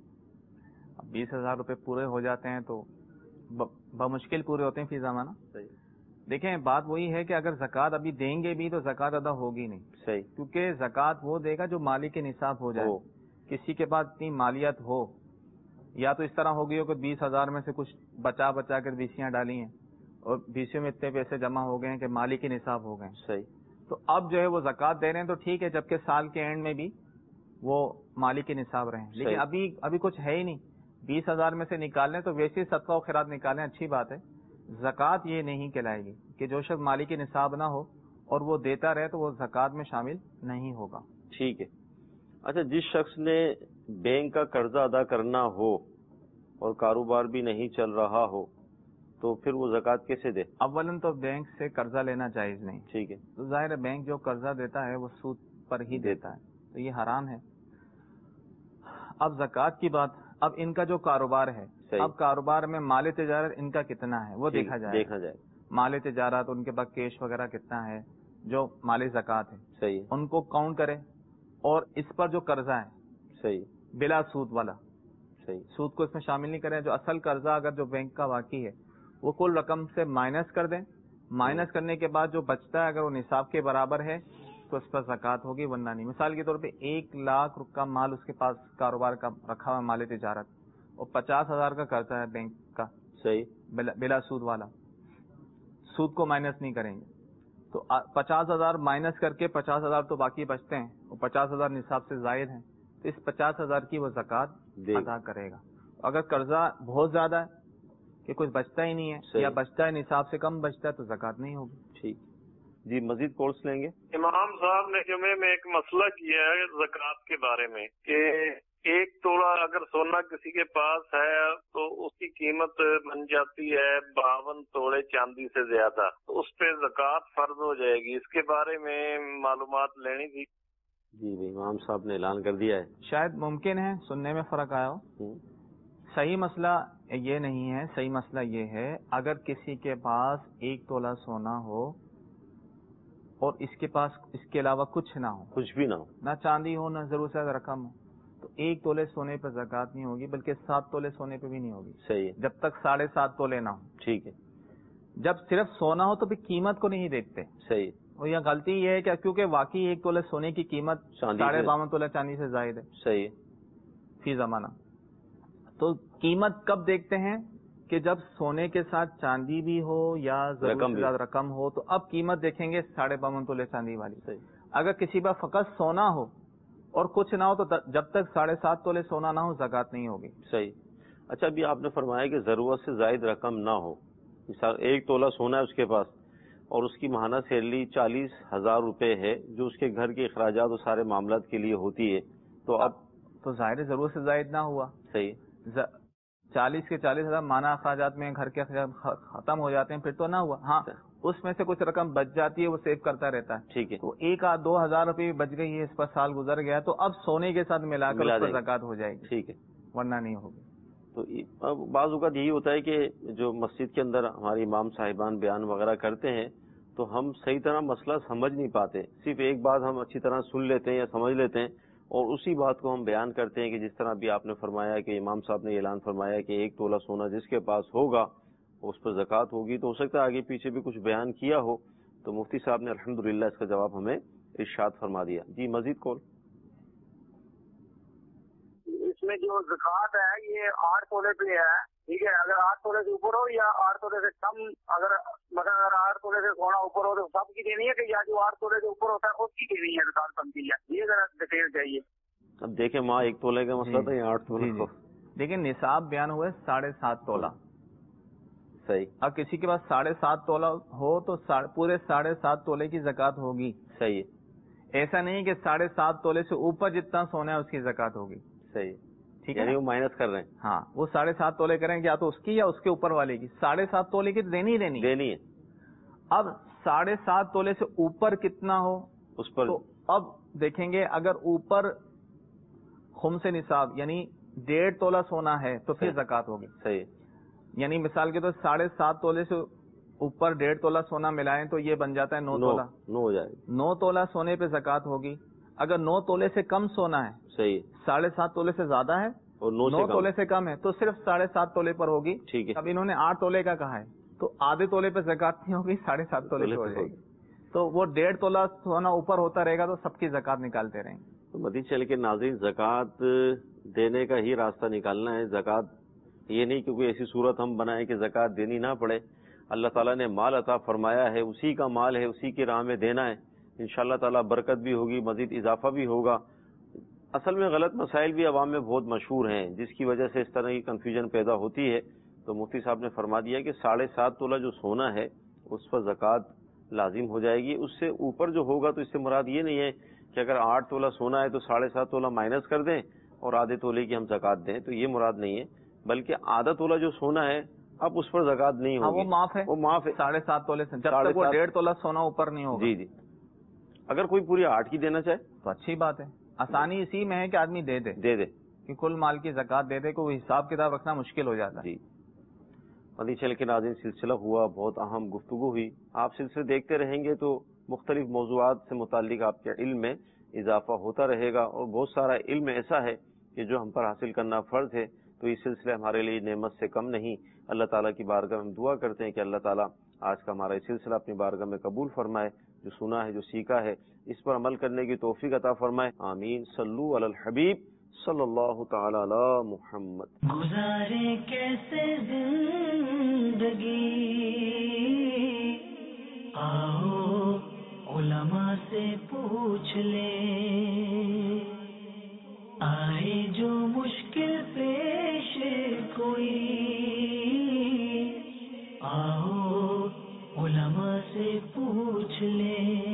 20,000 روپے پورے ہو جاتے ہیں تو بمشکل پورے ہوتے ہیں فی زمانہ. صحیح. دیکھیں بات وہی ہے کہ اگر زکات ابھی دیں گے بھی تو زکات ادا ہوگی نہیں. صحیح. کیونکہ زکات وہ دے گا جو مالی کے نصاب ہو جائے. کسی کے پاس اتنی مالیت ہو، یا تو اس طرح ہو گئی ہو کہ 20,000 میں سے کچھ بچا کر بیسیاں ڈالی ہیں اور بیسیوں میں اتنے پیسے جمع ہو گئے ہیں کہ مالی کے نصاب ہو گئے. صحیح. تو اب جو ہے وہ زکات دے رہے ہیں تو ٹھیک ہے، جبکہ سال کے اینڈ میں بھی وہ مالی کے نصاب رہیں. لیکن ابھی کچھ ہے ہی نہیں. 20,000 میں سے نکالنے تو ویسے صدقہ و خیرات نکالیں، اچھی بات ہے. زکات یہ نہیں کہلائے گی کہ جو شخص مالی کے نصاب نہ ہو اور وہ دیتا رہے تو وہ زکات میں شامل نہیں ہوگا. ٹھیک ہے. اچھا، جس شخص نے بینک کا قرضہ ادا کرنا ہو اور کاروبار بھی نہیں چل رہا ہو تو پھر وہ زکات کیسے دے؟ اولاً تو بینک سے قرضہ لینا جائز نہیں. ٹھیک ہے. تو ظاہر ہے بینک جو قرضہ دیتا ہے وہ سود پر ہی دیتا ہے، تو یہ حرام ہے. اب زکات کی بات، اب ان کا جو کاروبار ہے، اب کاروبار میں مال تجارت ان کا کتنا ہے وہ دیکھا جائے. مال تجارت ان کے پاس کیش وغیرہ کتنا ہے جو مال زکات ہے. صحیح. ان کو کاؤنٹ کرے، اور اس پر جو قرضہ ہے صحیح بلا سود والا، صحیح، سود کو اس میں شامل نہیں کریں. جو اصل قرضہ اگر جو بینک کا واقعی ہے وہ کل رقم سے مائنس کر دیں. مائنس کرنے کے بعد جو بچتا ہے اگر وہ نصاب کے برابر ہے تو اس پر زکات ہوگی، ورنہ نہیں. مثال کے طور پہ 1 لاکھ کا مال اس کے پاس کاروبار کا رکھا ہوا مال تجارت، اور 50,000 کا قرضہ ہے بینک کا. صحیح. بلا سود والا، سود کو مائنس نہیں کریں گے تو 50,000 مائنس کر کے 50,000 تو باقی بچتے ہیں، اور 50,000 نصاب سے زائد ہیں، تو اس 50,000 کی وہ زکات ادا کرے گا. اگر قرضہ بہت زیادہ ہے کہ کچھ بچتا ہی نہیں ہے یا بچتا ہے نصاب سے کم بچتا ہے تو زکات نہیں ہوگی. ٹھیک. جی مزید کورس لیں گے. امام صاحب نے جمعے میں ایک مسئلہ کیا ہے زکات کے بارے میں کہ 1 تولا اگر سونا کسی کے پاس ہے تو اس کی قیمت بن جاتی ہے 52 توڑے چاندی سے زیادہ، تو اس پہ زکات فرض ہو جائے گی. اس کے بارے میں معلومات لینی تھی. جی امام صاحب نے اعلان کر دیا ہے. شاید ممکن ہے سننے میں فرق آیا ہو. صحیح مسئلہ یہ نہیں ہے. صحیح مسئلہ یہ ہے اگر کسی کے پاس 1 تولا سونا ہو اور اس کے پاس اس کے علاوہ کچھ نہ ہو، کچھ بھی نہ ہو، نہ چاندی ہو نہ ضرور سے رقم ہو، تو 1 تولے سونے پہ زکات نہیں ہوگی، بلکہ 7 تولے سونے پہ بھی نہیں ہوگی. صحیح ہے. جب تک 7.5 تولے نہ ہو. ٹھیک ہے. جب صرف سونا ہو تو بھی قیمت کو نہیں دیکھتے. صحیح. اور یہ غلطی یہ ہے کہ کیونکہ واقعی 1 تولے سونے کی قیمت 52 تولے چاندی سے زائد ہے. صحیح. فی زمانہ. تو قیمت کب دیکھتے ہیں کہ جب سونے کے ساتھ چاندی بھی ہو یا ضرور سے زیادہ رقم ہو، تو اب قیمت دیکھیں گے 52 تولے چاندی والی. صحیح. اگر کسی پر فقط سونا ہو اور کچھ نہ ہو تو جب تک 7.5 تولے سونا نہ ہو زکات نہیں ہوگی. صحیح. اچھا، ابھی آپ نے فرمایا کہ ضرورت سے زائد رقم نہ ہو. مثال 1 تولا سونا ہے اس کے پاس اور اس کی ماہانہ سیلری 40,000 روپے ہے جو اس کے گھر کے اخراجات اور سارے معاملات کے لیے ہوتی ہے، تو اب تو ظاہر ضرورت سے زائد نہ ہوا. صحیح. 40 کے 40,000 ماہانہ اخراجات میں گھر کے اخراجات ختم ہو جاتے ہیں پھر تو نہ ہوا. ہاں اس میں سے کچھ رقم بچ جاتی ہے، وہ سیو کرتا رہتا ہے. ٹھیک ہے. تو 1-2 ہزار روپے بھی بچ گئی ہے، اس پر سال گزر گیا تو اب سونے کے ساتھ ملا کر اس پر زکات ہو جائے گی. ٹھیک ہے. ورنہ نہیں ہوگی. تو اب بعض اوقات یہی ہوتا ہے کہ جو مسجد کے اندر ہمارے امام صاحبان بیان وغیرہ کرتے ہیں تو ہم صحیح طرح مسئلہ سمجھ نہیں پاتے، صرف ایک بات ہم اچھی طرح سن لیتے ہیں یا سمجھ لیتے ہیں اور اسی بات کو ہم بیان کرتے ہیں کہ جس طرح بھی آپ نے فرمایا کہ امام صاحب نے اعلان فرمایا کہ 1 تولہ سونا جس کے پاس ہوگا اس پر زکوٰۃ ہوگی. تو ہو سکتا ہے آگے پیچھے بھی کچھ بیان کیا ہو، تو مفتی صاحب نے الحمدللہ اس کا جواب ہمیں ارشاد فرما دیا. جی مزید کال. اس میں جو زکوٰۃ ہے یہ 8 تولے پہ ہے، ٹھیک ہے. اگر 8 تولے سے اوپر ہو یا 8 تولے سے کم، اگر 8 تولے سے سونا اوپر ہو تو سب کی دینی ہے کہ یا جو 8 تولے سے اوپر ہوتا ہے اس کی دینی ہے زکوٰۃ بنتی ہے؟ یہ ذرا ڈیٹیل چاہیے. اب دیکھیں ماں 1 تولے کا مسئلہ تھا یا 8 تولے کو. دیکھیں نصاب بیان ہوا ہے 7.5 تولہ. صحیح. اب کسی کے پاس 7.5 تولہ ہو تو پورے 7.5 تولے کی زکوٰۃ ہوگی. صحیح ہے. ایسا نہیں کہ 7.5 تولے سے اوپر جتنا سونا ہے اس کی زکوٰۃ ہوگی. صحیح. ٹھیک ہے. یعنی وہ مائنس کر رہے ہیں. ہاں وہ 7.5 تولے کریں گے یا تو اس کی یا اس کے اوپر والے کی. 7.5 تولے کی دینی ہے. اب 7.5 تولے سے اوپر کتنا ہو اس پر تو اب دیکھیں گے. اگر اوپر خمس نصاب یعنی 1.5 تولہ سونا ہے تو پھر زکوٰۃ ہوگی. صحیح. یعنی مثال کے طور 7.5 تولے سے اوپر 1.5 تولہ سونا ملائیں تو یہ بن جاتا ہے 9 تولہ. 9 ہو جائے گا. 9 تولہ سونے پہ زکوٰۃ ہوگی. اگر 9 تولے سے کم سونا ہے، صحیح، 7.5 تولے سے زیادہ ہے اور 9 تولے سے کم ہے تو صرف 7.5 تولے پر ہوگی. ٹھیک ہے. اب انہوں نے 8 تولے کا کہا ہے تو آدھے تولے پہ زکوٰۃ نہیں ہوگی، 7.5 تولے پہ ہو جائے گی. تو وہ 1.5 تولہ سونا اوپر ہوتا رہے گا تو سب کی زکوٰۃ نکالتے رہیں گے. تو مدین چل کے ناظرین زکوٰۃ دینے کا ہی راستہ نکالنا ہے. زکوٰۃ یہ نہیں کہ کوئی ایسی صورت ہم بنائیں کہ زکوٰۃ دینی نہ پڑے. اللہ تعالیٰ نے مال عطا فرمایا ہے، اسی کا مال ہے، اسی کی راہ میں دینا ہے. انشاءاللہ تعالیٰ برکت بھی ہوگی، مزید اضافہ بھی ہوگا. اصل میں غلط مسائل بھی عوام میں بہت مشہور ہیں جس کی وجہ سے اس طرح کی کنفیوژن پیدا ہوتی ہے. تو مفتی صاحب نے فرما دیا کہ 7.5 تولہ جو سونا ہے اس پر زکوٰۃ لازم ہو جائے گی. اس سے اوپر جو ہوگا تو اس سے مراد یہ نہیں ہے کہ اگر 8 تولہ سونا ہے تو 7.5 تولہ مائنس کر دیں اور آدھے تولے کی ہم زکوٰۃ دیں، تو یہ مراد نہیں ہے. بلکہ آدھا تولہ جو سونا ہے اب اس پر زکوٰۃ نہیں ہوگی. وہ معاف ہے. وہ معاف ہے 7.5 تولے سے، جب تک وہ 1.5 تولہ سونا اوپر نہیں ہوگا. جی. اگر کوئی پوری 8 کی دینا چاہے تو اچھی بات ہے. آسانی اسی میں ہے کہ آدمی دے دے کہ کل مال کی زکوٰۃ دے دے. کوئی حساب کتاب رکھنا مشکل ہو جاتا ہے. جی. مدنی چینل کے ناظرین سلسلہ ہوا، بہت اہم گفتگو ہوئی. آپ سلسلے دیکھتے رہیں گے تو مختلف موضوعات سے متعلق آپ کے علم میں اضافہ ہوتا رہے گا اور بہت سارا علم ایسا ہے کہ جو ہم پر حاصل کرنا فرض ہے. تو یہ سلسلہ ہمارے لیے نعمت سے کم نہیں. اللہ تعالیٰ کی بارگاہ میں ہم دعا کرتے ہیں کہ اللہ تعالیٰ آج کا ہمارا یہ سلسلہ اپنی بارگاہ میں قبول فرمائے. جو سنا ہے، جو سیکھا ہے، اس پر عمل کرنے کی توفیق عطا فرمائے. آمین. صلو علی الحبیب صلی اللہ تعالی علی محمد. گزارے کیسے زندگی، آؤ علماء سے پوچھ لیں. آئے جو مشکل پیش کوئی، آؤ علماء سے پوچھ لیں.